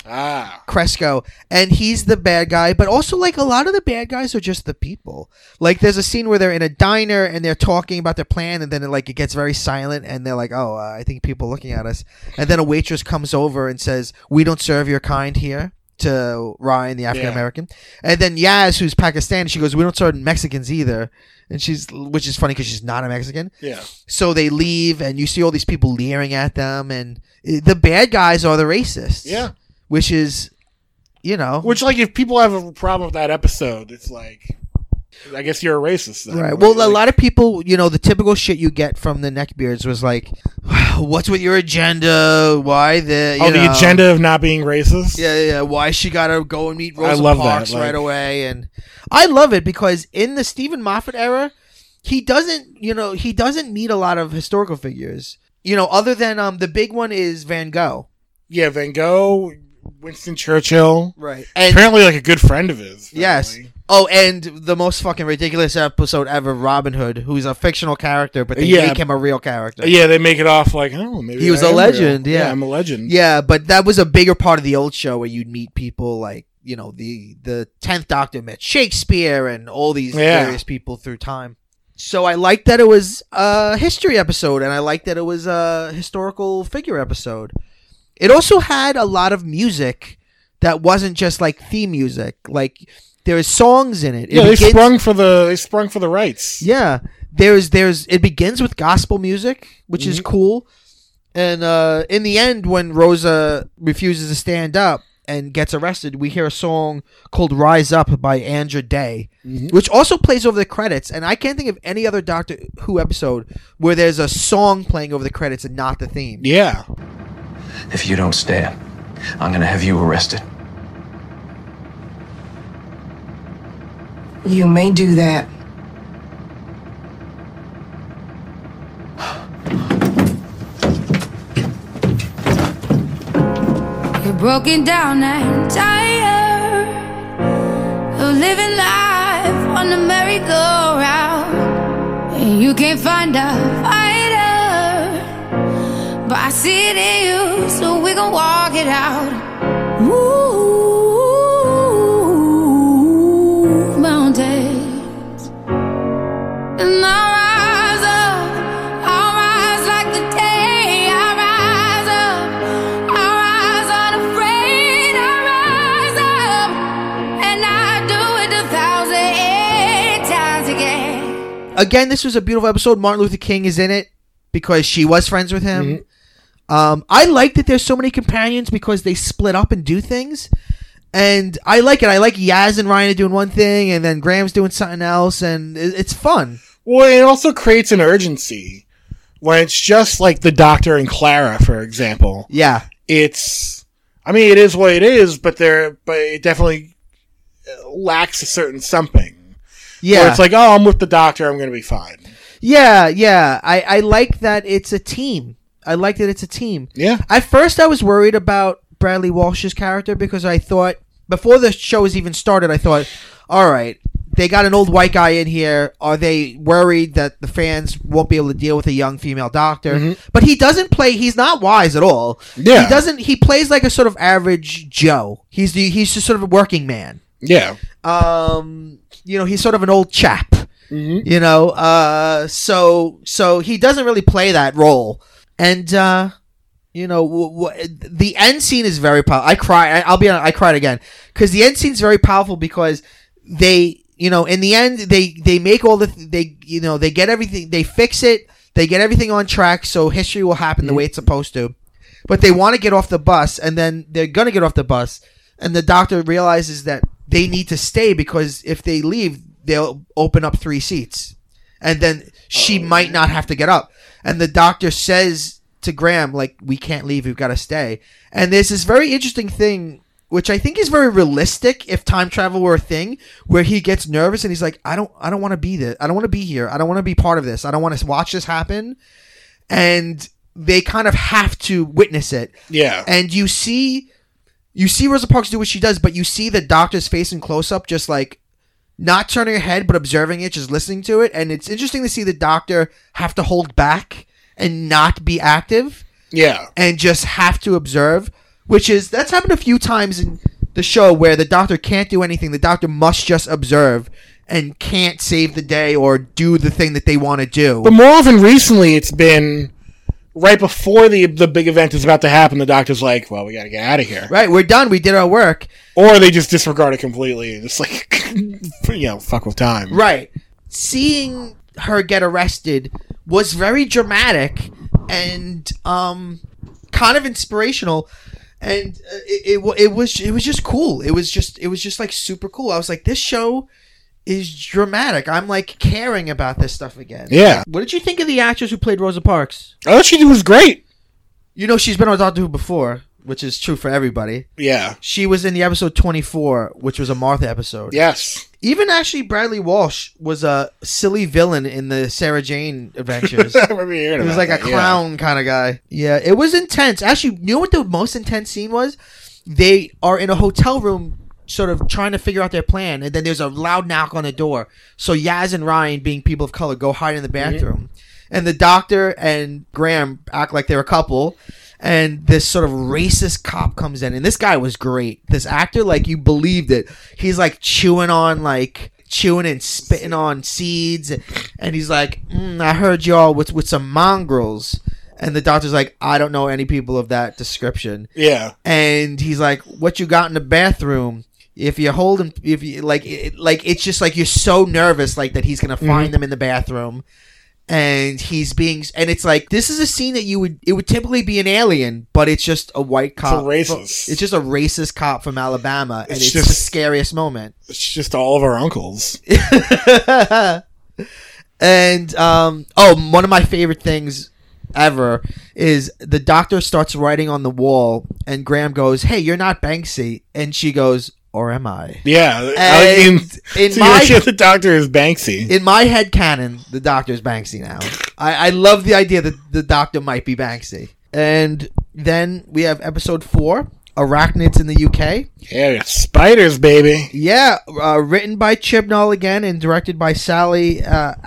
Cresco, and he's the bad guy, but also like a lot of the bad guys are just the people. Like there's a scene where they're in a diner and they're talking about their plan, and then it gets very silent, and they're like, "Oh, I think people are looking at us." And then a waitress comes over and says, "We don't serve your kind here," to Ryan, the African American. And then Yaz, who's Pakistani, she goes, "We don't serve Mexicans either." And which is funny because she's not a Mexican. Yeah. So they leave, and you see all these people leering at them, and the bad guys are the racists. Yeah. Which is, Which, like, if people have a problem with that episode, it's like, I guess you're a racist then. Right. Well, a lot of people, the typical shit you get from the neckbeards was like, what's with your agenda? Why the... the agenda of not being racist? Yeah. Why she gotta go and meet Rosa Parks that, right away? And I love it because in the Stephen Moffat era, he doesn't meet a lot of historical figures. Other than the big one is Van Gogh. Yeah, Van Gogh... Winston Churchill, right? And apparently, like a good friend of his. Yes. Oh, and the most fucking ridiculous episode ever, Robin Hood, who's a fictional character, but they make him a real character. Yeah, they make it off like, oh, maybe he was a legend. Yeah, I'm a legend. Yeah, but that was a bigger part of the old show where you'd meet people like the 10th Doctor met Shakespeare and all these various people through time. So I liked that it was a history episode, and I liked that it was a historical figure episode. It also had a lot of music that wasn't just like theme music. Like there's songs in it. They sprung for the rights. Yeah, it begins with gospel music, which is cool. And in the end, when Rosa refuses to stand up and gets arrested, we hear a song called "Rise Up" by Andra Day, which also plays over the credits. And I can't think of any other Doctor Who episode where there's a song playing over the credits and not the theme. Yeah. If you don't stand, I'm gonna have you arrested. You may do that. You're broken down and tired of living life on the merry-go-round, and you can't find a fighter. But I see it in you, so we gon' walk it out. Move mountains, and I'll rise like the day. I'll rise unafraid. I'll rise up, and I do it 1,008 times again. Again, this was a beautiful episode. Martin Luther King is in it because she was friends with him. I like that there's so many companions because they split up and do things. And I like it. I like Yaz and Ryan are doing one thing, and then Graham's doing something else, and it's fun. Well, it also creates an urgency when it's just like the Doctor and Clara, for example. Yeah. It is what it is, but it definitely lacks a certain something. Yeah. Where it's like, oh, I'm with the Doctor, I'm going to be fine. Yeah. I like that it's a team. Yeah. At first, I was worried about Bradley Walsh's character because I thought, before the show was even started, I thought, all right, they got an old white guy in here. Are they worried that the fans won't be able to deal with a young female Doctor? But he doesn't play, he's not wise at all. Yeah. He plays like a sort of average Joe. He's just sort of a working man. Yeah. He's sort of an old chap. So he doesn't really play that role. And, the end scene is very powerful. I cried again. Because the end scene is very powerful because they, in the end, they make all they get everything, they fix it, they get everything on track so history will happen the way it's supposed to. But they want to get off the bus, and then they're going to get off the bus, and the Doctor realizes that they need to stay because if they leave, they'll open up 3 seats. And then she might not have to get up. And the Doctor says to Graham, like, we can't leave, we've got to stay. And there's this very interesting thing, which I think is very realistic if time travel were a thing, where he gets nervous and he's like, I don't want to be there. I don't want to be here. I don't want to be part of this. I don't want to watch this happen. And they kind of have to witness it. Yeah. And you see Rosa Parks do what she does, but you see the doctor's face in close-up, just like not turning her head, but observing it, just listening to it. And it's interesting to see the doctor have to hold back and not be active. Yeah. And just have to observe, that's happened a few times in the show where the doctor can't do anything. The doctor must just observe and can't save the day or do the thing that they want to do. But more often recently, it's been right before the big event is about to happen. The doctor's like, well, we got to get out of here. Right, we're done. We did our work. Or they just disregard it completely and just like, fuck with time. Right. Seeing her get arrested was very dramatic and kind of inspirational. And it was just cool. It was just like super cool. I was like, this show is dramatic. I'm like caring about this stuff again. Yeah. What did you think of the actress who played Rosa Parks? I thought she was great. You know, she's been on Doctor Who before, which is true for everybody. Yeah. She was in the episode 24, which was a Martha episode. Yes. Even actually Bradley Walsh was a silly villain in the Sarah Jane Adventures. I remember hearing He was about like a that, clown kind of guy. Yeah, it was intense. Actually, you know what the most intense scene was? They are in a hotel room sort of trying to figure out their plan, and then there's a loud knock on the door. So Yaz and Ryan, being people of color, go hide in the bathroom. And the doctor and Graham act like they're a couple, and this sort of racist cop comes in, and this guy was great. This actor, like, you believed it. He's like chewing and spitting on seeds, and he's like, I heard y'all with some mongrels. And the doctor's like, I don't know any people of that description. Yeah. And he's like, what you got in the bathroom? If you hold him, if you like, it's just like you're so nervous, like that he's gonna find them in the bathroom, and it's like, this is a scene that it would typically be an alien, but it's just a white cop. It's a racist. It's just a racist cop from Alabama, and it's just the scariest moment. It's just all of our uncles. And one of my favorite things ever is the doctor starts writing on the wall, and Graham goes, "Hey, you're not Banksy," and she goes, "Or am I?" Yeah, the doctor is Banksy. In my head canon, the doctor is Banksy now. I love the idea that the doctor might be Banksy. And then we have episode 4, Arachnids in the UK. Yeah, spiders, baby. Yeah, written by Chibnall again and directed by Sally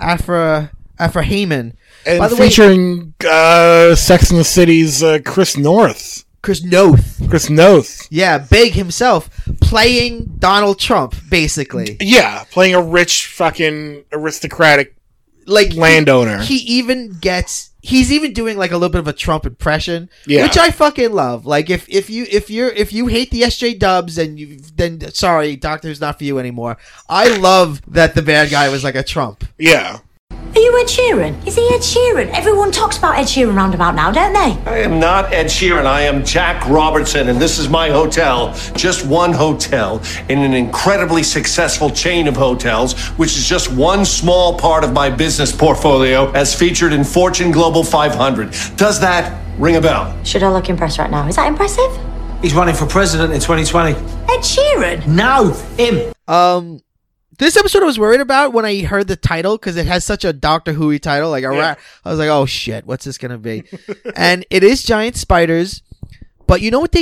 Afrahman. And by the featuring Sex and the City's Chris Noth. Chris Noth. Yeah, Big himself, playing Donald Trump, basically. Yeah, playing a rich fucking aristocratic landowner. He's even doing like a little bit of a Trump impression, yeah, which I fucking love. Like if you hate the SJ Dubs, then sorry, Doctor Who's not for you anymore. I love that the bad guy was like a Trump. Yeah. Are you Ed Sheeran? Is he Ed Sheeran? Everyone talks about Ed Sheeran roundabout now, don't they? I am not Ed Sheeran. I am Jack Robertson, and this is my hotel. Just one hotel in an incredibly successful chain of hotels, which is just one small part of my business portfolio as featured in Fortune Global 500. Does that ring a bell? Should I look impressed right now? Is that impressive? He's running for president in 2020. Ed Sheeran? No, him. This episode I was worried about when I heard the title, because it has such a Doctor Who-y title. Like I was like, oh shit, what's this gonna be? And it is giant spiders, but you know what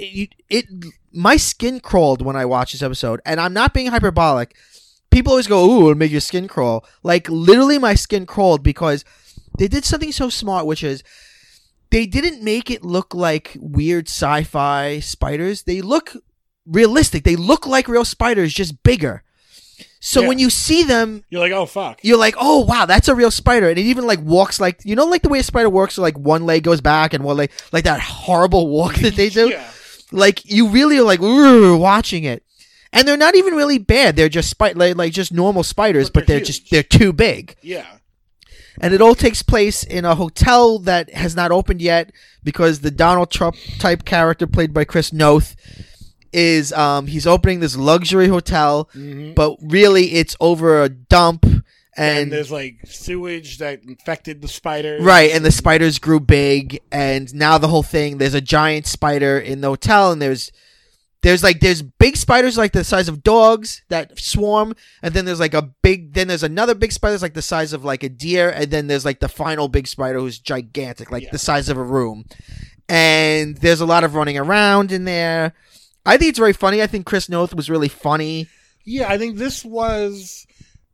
my skin crawled when I watched this episode, and I'm not being hyperbolic. People always go, ooh, it'll make your skin crawl. Like literally my skin crawled because they did something so smart, which is they didn't make it look like weird sci-fi spiders. They look realistic. They look like real spiders, just bigger. So when you see them, you're like, oh fuck. You're like, oh wow, that's a real spider. And it even like walks like, you know, like the way a spider walks, so like one leg goes back and one leg, like that horrible walk that they do. Yeah. Like you really are like watching it, and they're not even really bad. They're just like just normal spiders, but they're too big. Yeah. And it all takes place in a hotel that has not opened yet because the Donald Trump type character played by Chris Noth is he's opening this luxury hotel, but really it's over a dump, and there's like sewage that infected the spiders. Right, and the spiders grew big, and now the whole thing, there's a giant spider in the hotel, and there's There's big spiders like the size of dogs that swarm, and then there's there's another big spider that's like the size of like a deer, and then there's like the final big spider who's gigantic, like the size of a room. And there's a lot of running around in there. I think it's very funny. I think Chris Noth was really funny. Yeah, I think this is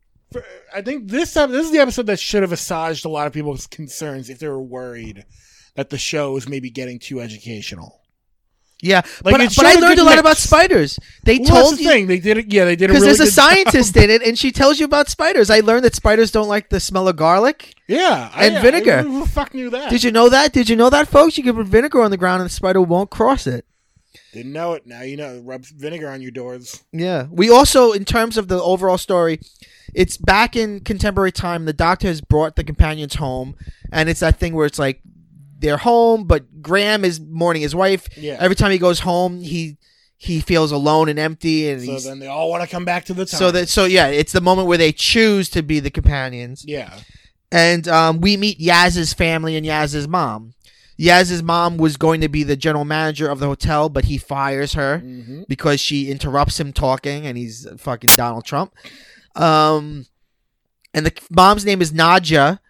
the episode that should have assuaged a lot of people's concerns if they were worried that the show was maybe getting too educational. Yeah, Like, but I learned a lot about spiders. They Well, told that's the you thing. They did it. Yeah, they did a because really there's a good job. scientist in it, and she tells you about spiders. I learned that spiders don't like the smell of garlic. Yeah, And vinegar. Who the fuck knew that? Did you know that? Did you know that, folks? You can put vinegar on the ground, and the spider won't cross it. Didn't know it. Now you know. Rub vinegar on your doors. Yeah. We also, in terms of the overall story, it's back in contemporary time. The Doctor has brought the companions home, and it's that thing where it's like they're home, but Graham is mourning his wife. Yeah. Every time he goes home, he feels alone and empty, and So then they all want to come back to the time. so it's the moment where they choose to be the companions. Yeah. And we meet Yaz's family and Yaz's mom. Yaz's mom was going to be the general manager of the hotel, but he fires her because she interrupts him talking, and he's fucking Donald Trump. And the mom's name is Nadja,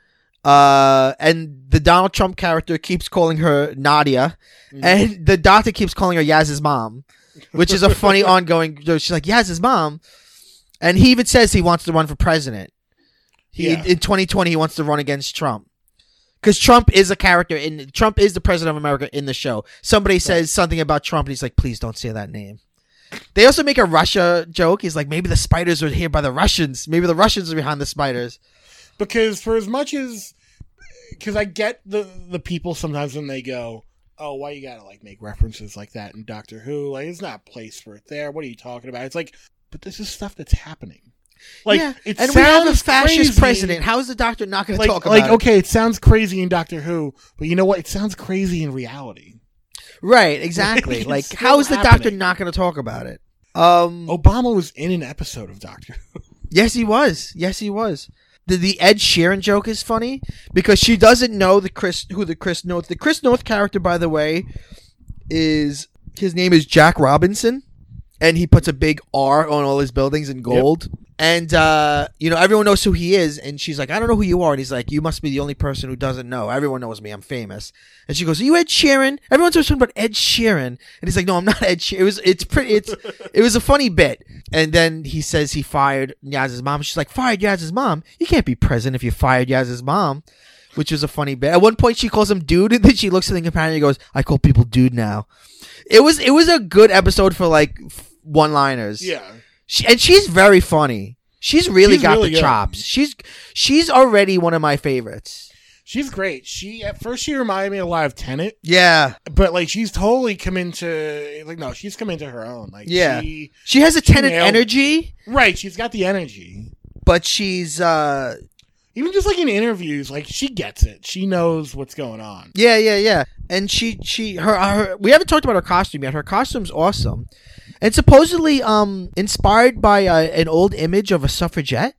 and the Donald Trump character keeps calling her Nadia, and the Doctor keeps calling her Yaz's mom, which is a funny ongoing joke. She's like, Yaz's mom, and he even says he wants to run for president. In 2020, he wants to run against Trump. Because Trump is a character Trump is the president of America in the show. Somebody says something about Trump, and he's like, please don't say that name. They also make a Russia joke. He's like, maybe the spiders are here by the Russians. Maybe the Russians are behind the spiders. Because for as much as... Because I get the people sometimes when they go, oh, why you gotta like make references like that in Doctor Who? Like, it's not a place for it there. What are you talking about? It's like, but this is stuff that's happening. Like, yeah. it And we have a sounds fascist crazy. president. How is the Doctor not going to talk about it? Okay, it sounds crazy in Doctor Who, but you know what? It sounds crazy in reality. Right, exactly. It's Like, still how is the Doctor happening. not going to talk about it? Obama was in an episode of Doctor Who. Yes, he was. Yes, he was. The Ed Sheeran joke is funny because she doesn't know the Chris Noth. The Chris Noth character, by the way, his name is Jack Robinson, and he puts a big R on all his buildings in gold. Yep. And everyone knows who he is, and she's like, I don't know who you are, and he's like, you must be the only person who doesn't know. Everyone knows me. I'm famous. And she goes, are you Ed Sheeran? Everyone's always talking about Ed Sheeran, and he's like, no, I'm not Ed Sheeran. It was a funny bit. And then he says he fired Yaz's mom. She's like, fired Yaz's mom? You can't be president if you fired Yaz's mom, which was a funny bit. At one point, she calls him dude, and then she looks at the companion and goes, I call people dude now. It was a good episode for like one-liners. Yeah. She's very funny. She's really got really the good. chops. She's already one of my favorites. She's great. At first she reminded me a lot of Tenet. Yeah. But like she's totally come into she's come into her own. Like yeah. She has a Tenet energy. Right, she's got the energy. But she's even just like in interviews, like she gets it. She knows what's going on. Yeah. And her we haven't talked about her costume yet. Her costume's awesome. And supposedly inspired by an old image of a suffragette.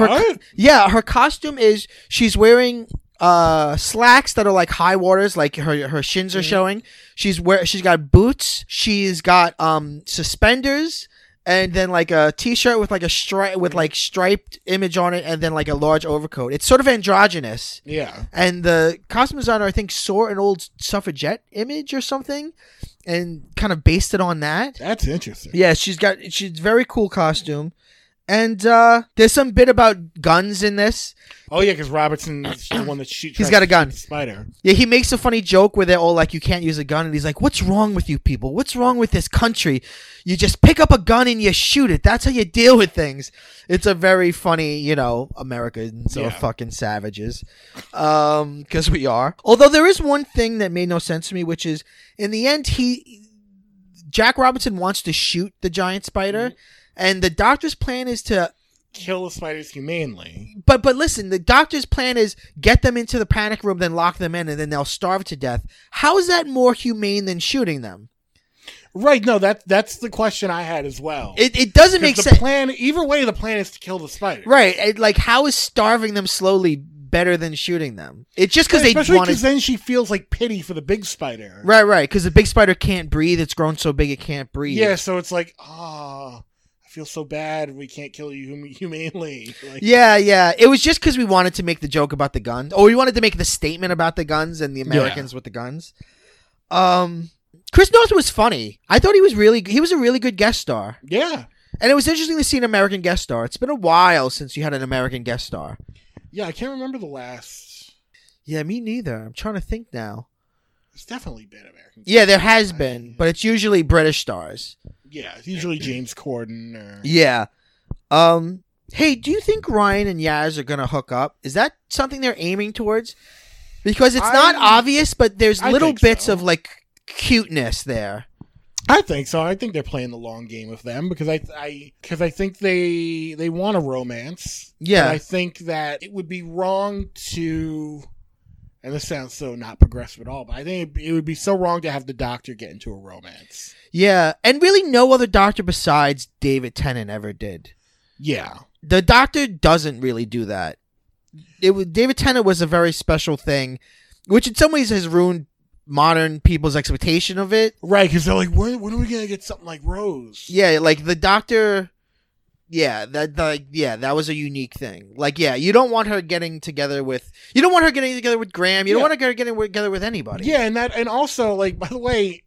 Her costume is she's wearing slacks that are like high waters, like her shins are showing. She's got boots. She's got suspenders, and then like a t-shirt with like a striped image on it, and then like a large overcoat. It's sort of androgynous. Yeah. And the costume designer, I think, saw an old suffragette image or something, and kind of based it on that. That's interesting. Yeah, she's very cool costume. And there's some bit about guns in this. Oh yeah, because Robertson's the one that shoots. He's got a gun. Spider. Yeah, he makes a funny joke where they're all like, "You can't use a gun," and he's like, "What's wrong with you people? What's wrong with this country? You just pick up a gun and you shoot it. That's how you deal with things." It's a very funny, Americans are fucking savages, because we are. Although there is one thing that made no sense to me, which is in the end, Jack Robinson wants to shoot the giant spider. Mm-hmm. And the Doctor's plan is to kill the spiders humanely. But listen, the Doctor's plan is get them into the panic room, then lock them in, and then they'll starve to death. How is that more humane than shooting them? Right. No, that's the question I had as well. It doesn't make sense. Either way, the plan is to kill the spiders. Right. How is starving them slowly better than shooting them. It's just because they especially wanted. because then she feels like pity for the big spider. Right. Because the big spider can't breathe. It's grown so big it can't breathe. Yeah, so it's like, I feel so bad. We can't kill you humanely. Like, Yeah. It was just because we wanted to make the joke about the guns, or we wanted to make the statement about the guns and the Americans with the guns. Chris Noth was funny. I thought he was a really good guest star. Yeah. And it was interesting to see an American guest star. It's been a while since you had an American guest star. Yeah, I can't remember the last. Yeah, me neither. I'm trying to think now. It's definitely been American. Yeah, there has been, but it's usually British stars. Yeah, it's usually James Corden or. Yeah. Hey, do you think Ryan and Yaz are gonna hook up? Is that something they're aiming towards? Because it's not obvious, but there's little bits of like cuteness there. I think so. I think they're playing the long game with them because I think they want a romance. Yeah. But I think that it would be wrong to, and this sounds so not progressive at all, but I think it would be so wrong to have the Doctor get into a romance. Yeah, and really no other Doctor besides David Tennant ever did. Yeah. The Doctor doesn't really do that. David Tennant was a very special thing, which in some ways has ruined modern people's expectation of it. Right, because they're like, when are we going to get something like Rose? Yeah, like the Doctor... Yeah, that was a unique thing. Like, yeah, you don't want her getting together with... You don't want her getting together with Graham. You don't want her getting together with anybody. Yeah, and also, like, by the way...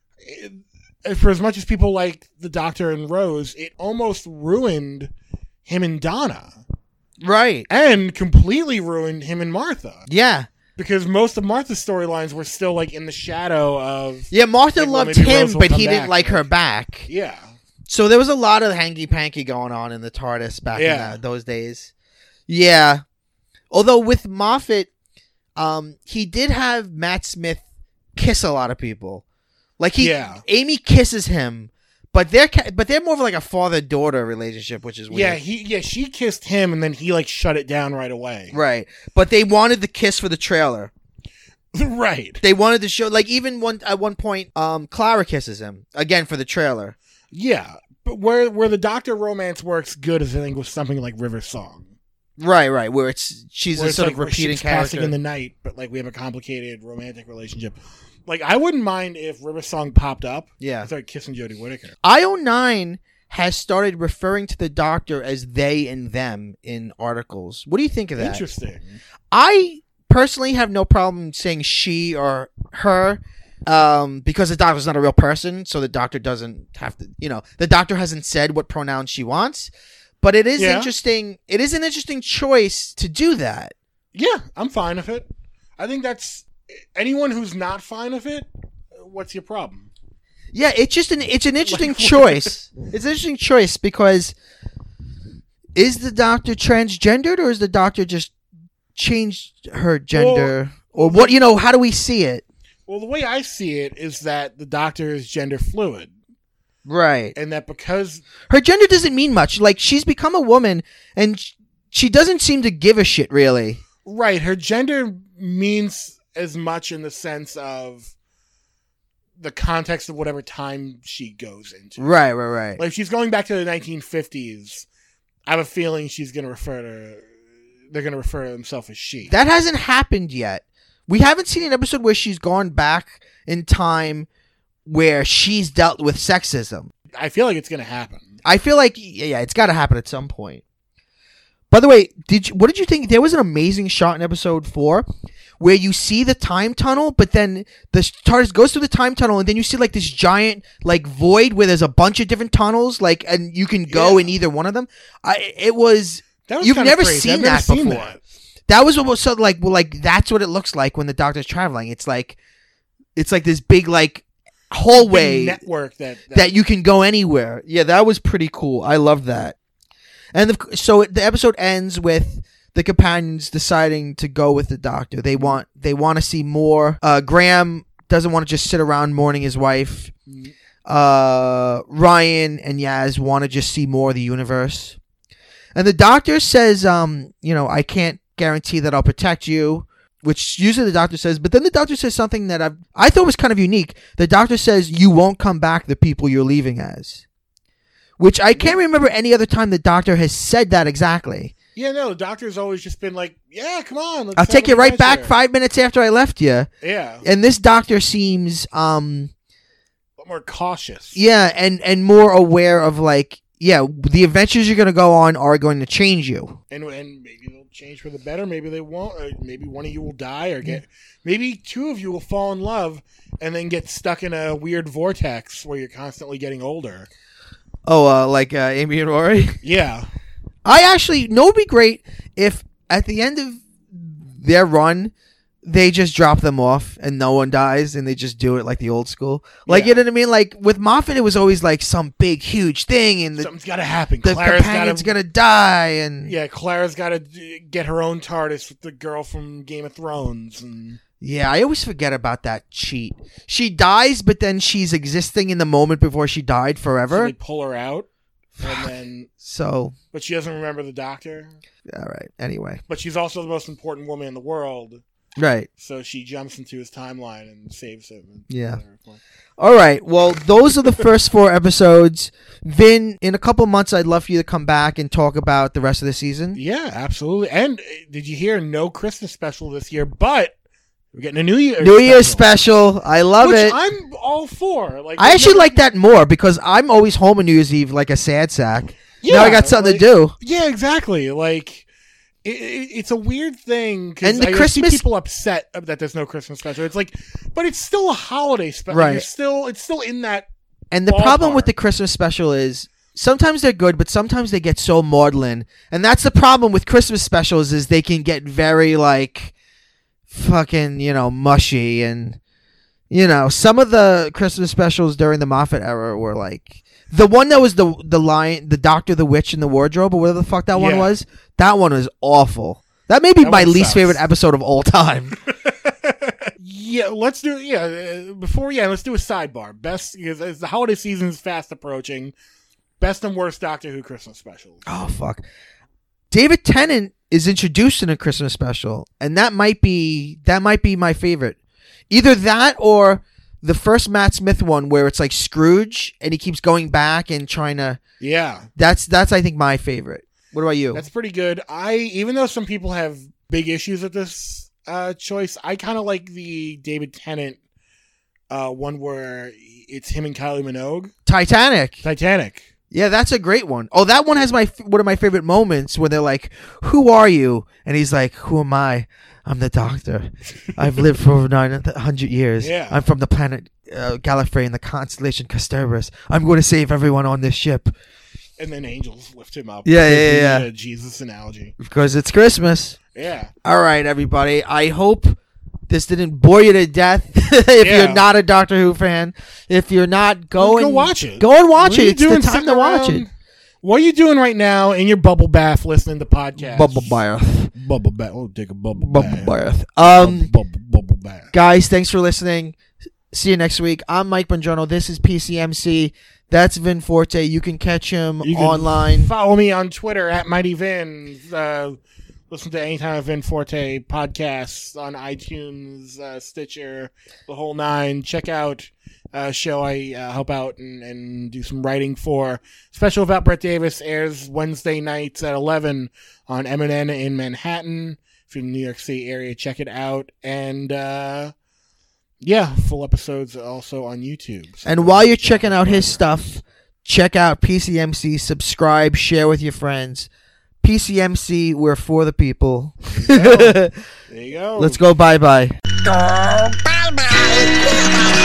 For as much as people like the Doctor and Rose, it almost ruined him and Donna. Right. And completely ruined him and Martha. Yeah. Because most of Martha's storylines were still like in the shadow of... Yeah, Martha like, loved him, but he didn't like her back. Yeah. So there was a lot of hanky-panky going on in the TARDIS back in those days. Yeah. Although with Moffat, he did have Matt Smith kiss a lot of people. Like Amy kisses him, but they're more of like a father-daughter relationship, which is weird. Yeah, she kissed him, and then he like shut it down right away. Right, but they wanted the kiss for the trailer. Right. They wanted to show, like, even at one point, Clara kisses him again for the trailer. Yeah, but where the Doctor romance works good is I think with something like River Song. Right, where she's a sort like of repeating ships character passing in the night, but like we have a complicated romantic relationship. Like, I wouldn't mind if River Song popped up. Yeah. I started kissing Jodie Whittaker. IO9 has started referring to the Doctor as they and them in articles. What do you think of that? Interesting. I personally have no problem saying she or her, because the Doctor's not a real person, so the Doctor doesn't have to, the Doctor hasn't said what pronouns she wants, but it is interesting. It is an interesting choice to do that. Yeah, I'm fine with it. I think that's... Anyone who's not fine with it, what's your problem? Yeah, it's an interesting choice. It's an interesting choice because is the Doctor transgendered, or is the Doctor just changed her gender? Or what, how do we see it? Well, the way I see it is that the Doctor is gender fluid. Right. And that because... Her gender doesn't mean much. Like, she's become a woman, and she doesn't seem to give a shit, really. Right. Her gender means... as much in the sense of the context of whatever time she goes into. Right. Like, if she's going back to the 1950s, I have a feeling they're going to refer to themselves as she. That hasn't happened yet. We haven't seen an episode where she's gone back in time where she's dealt with sexism. I feel like it's going to happen. I feel like, it's got to happen at some point. By the way, what did you think? There was an amazing shot in episode 4 where you see the time tunnel, but then the TARDIS goes through the time tunnel, and then you see like this giant like void where there's a bunch of different tunnels, like, and you can go in either one of them. You've never seen that before. That was almost so like, well, like that's what it looks like when the Doctor's traveling. It's like this big like hallway network that you can go anywhere. Yeah, that was pretty cool. I love that. And so the episode ends with the companions deciding to go with the Doctor. They want to see more. Graham doesn't want to just sit around mourning his wife. Ryan and Yaz want to just see more of the universe. And the Doctor says, I can't guarantee that I'll protect you, which usually the Doctor says. But then the Doctor says something that I thought was kind of unique. The Doctor says, you won't come back the people you're leaving as. Which I can't remember any other time the Doctor has said that exactly. Yeah, no, the Doctor's always just been like, yeah, come on. Let's I'll have take an you right back adventure. 5 minutes after I left you. Yeah. And this Doctor seems, A lot more cautious. yeah, and more aware of like, yeah, the adventures you're going to go on are going to change you. And maybe they'll change for the better. Maybe they won't. Or maybe one of you will die, or maybe two of you will fall in love and then get stuck in a weird vortex where you're constantly getting older. Oh, like Amy and Rory? Yeah. I actually, no, it would be great if at the end of their run, they just drop them off and no one dies and they just do it like the old school. Like, you know what I mean? Like with Moffat, it was always like some big, huge thing and Something's got to happen. the Clara's companion's going to die. And Yeah, Clara's got to get her own TARDIS with the girl from Game of Thrones. And yeah, I always forget about that cheat. She dies, but then she's existing in the moment before she died so forever. they pull her out. And then, So, but she doesn't remember the Doctor. all right. Anyway. But she's also the most important woman in the world. Right. So she jumps into his timeline and saves him. Yeah. All right. Well, those are the first 4 episodes. Vin, in a couple months, I'd love for you to come back and talk about the rest of the season. Yeah, absolutely. And did you hear no Christmas special this year? But we're getting a New Year's special. I love which it. I'm all for. Like, I actually like that more because I'm always home on New Year's Eve like a sad sack. Now I got something to do. Yeah, exactly. Like, it's a weird thing because And the I Christmas- see people upset that there's no Christmas special. It's like, but it's still a holiday special. Right. It's still in that. And the problem with ballpark. the Christmas special is sometimes they're good, but sometimes they get so maudlin. And that's the problem with Christmas specials is they can get very like fucking, mushy. And, some of the Christmas specials during the Moffat era were like the one that was the Lion, the Doctor, the Witch, and the Wardrobe, or whatever the fuck that one Yeah. was. That one was awful. That may be That my one least sucks. favorite episode of all time. Yeah, let's do. Yeah, let's do a sidebar. Best because as the holiday season is fast approaching. Best and worst Doctor Who Christmas specials. Oh fuck! David Tennant is introduced in a Christmas special, and that might be my favorite. Either that or the first Matt Smith one, where it's like Scrooge and he keeps going back and trying to. Yeah, That's I think my favorite. What about you? that's pretty good. Even though some people have big issues with this choice, I kind of like the David Tennant one where it's him and Kylie Minogue. Titanic. Yeah, that's a great one. Oh, that one has one of my favorite moments where they're like, "Who are you?" And he's like, "Who am I? I'm the Doctor. I've lived for over 900 years. Yeah. I'm from the planet Gallifrey in the constellation Kasterborous. I'm going to save everyone on this ship And then angels lift him up. Yeah, Because yeah. they need a Jesus analogy. because it's Christmas." Yeah. All right, everybody. I hope this didn't bore you to death. If Yeah. you're not a Doctor Who fan, if you're not, go watch it. Go and watch What are it. you It's the doing time sitting to watch around? it. What are you doing right now in your bubble bath listening to podcasts? Bubble bath. Bubble bath. Oh, take a bubble Bubble bath. bath. Bubble bath. Guys, thanks for listening. See you next week. I'm Mike Bongiorno. This is PCMC. That's Vin Forte. You can catch him You can online. Follow me on Twitter at Mighty Vin. Listen to Anytime of Vin Forte podcasts on iTunes, Stitcher, the whole 9. Check out a show I help out and do some writing for. Special About Brett Davis airs Wednesday nights at 11 on MNN in Manhattan. If you're in the New York City area, check it out. And full episodes also on YouTube. So And while you're checking out his stuff, check out PCMC. Subscribe, share with your friends. PCMC, we're for the people. There you go. Let's go bye-bye. Go bye-bye.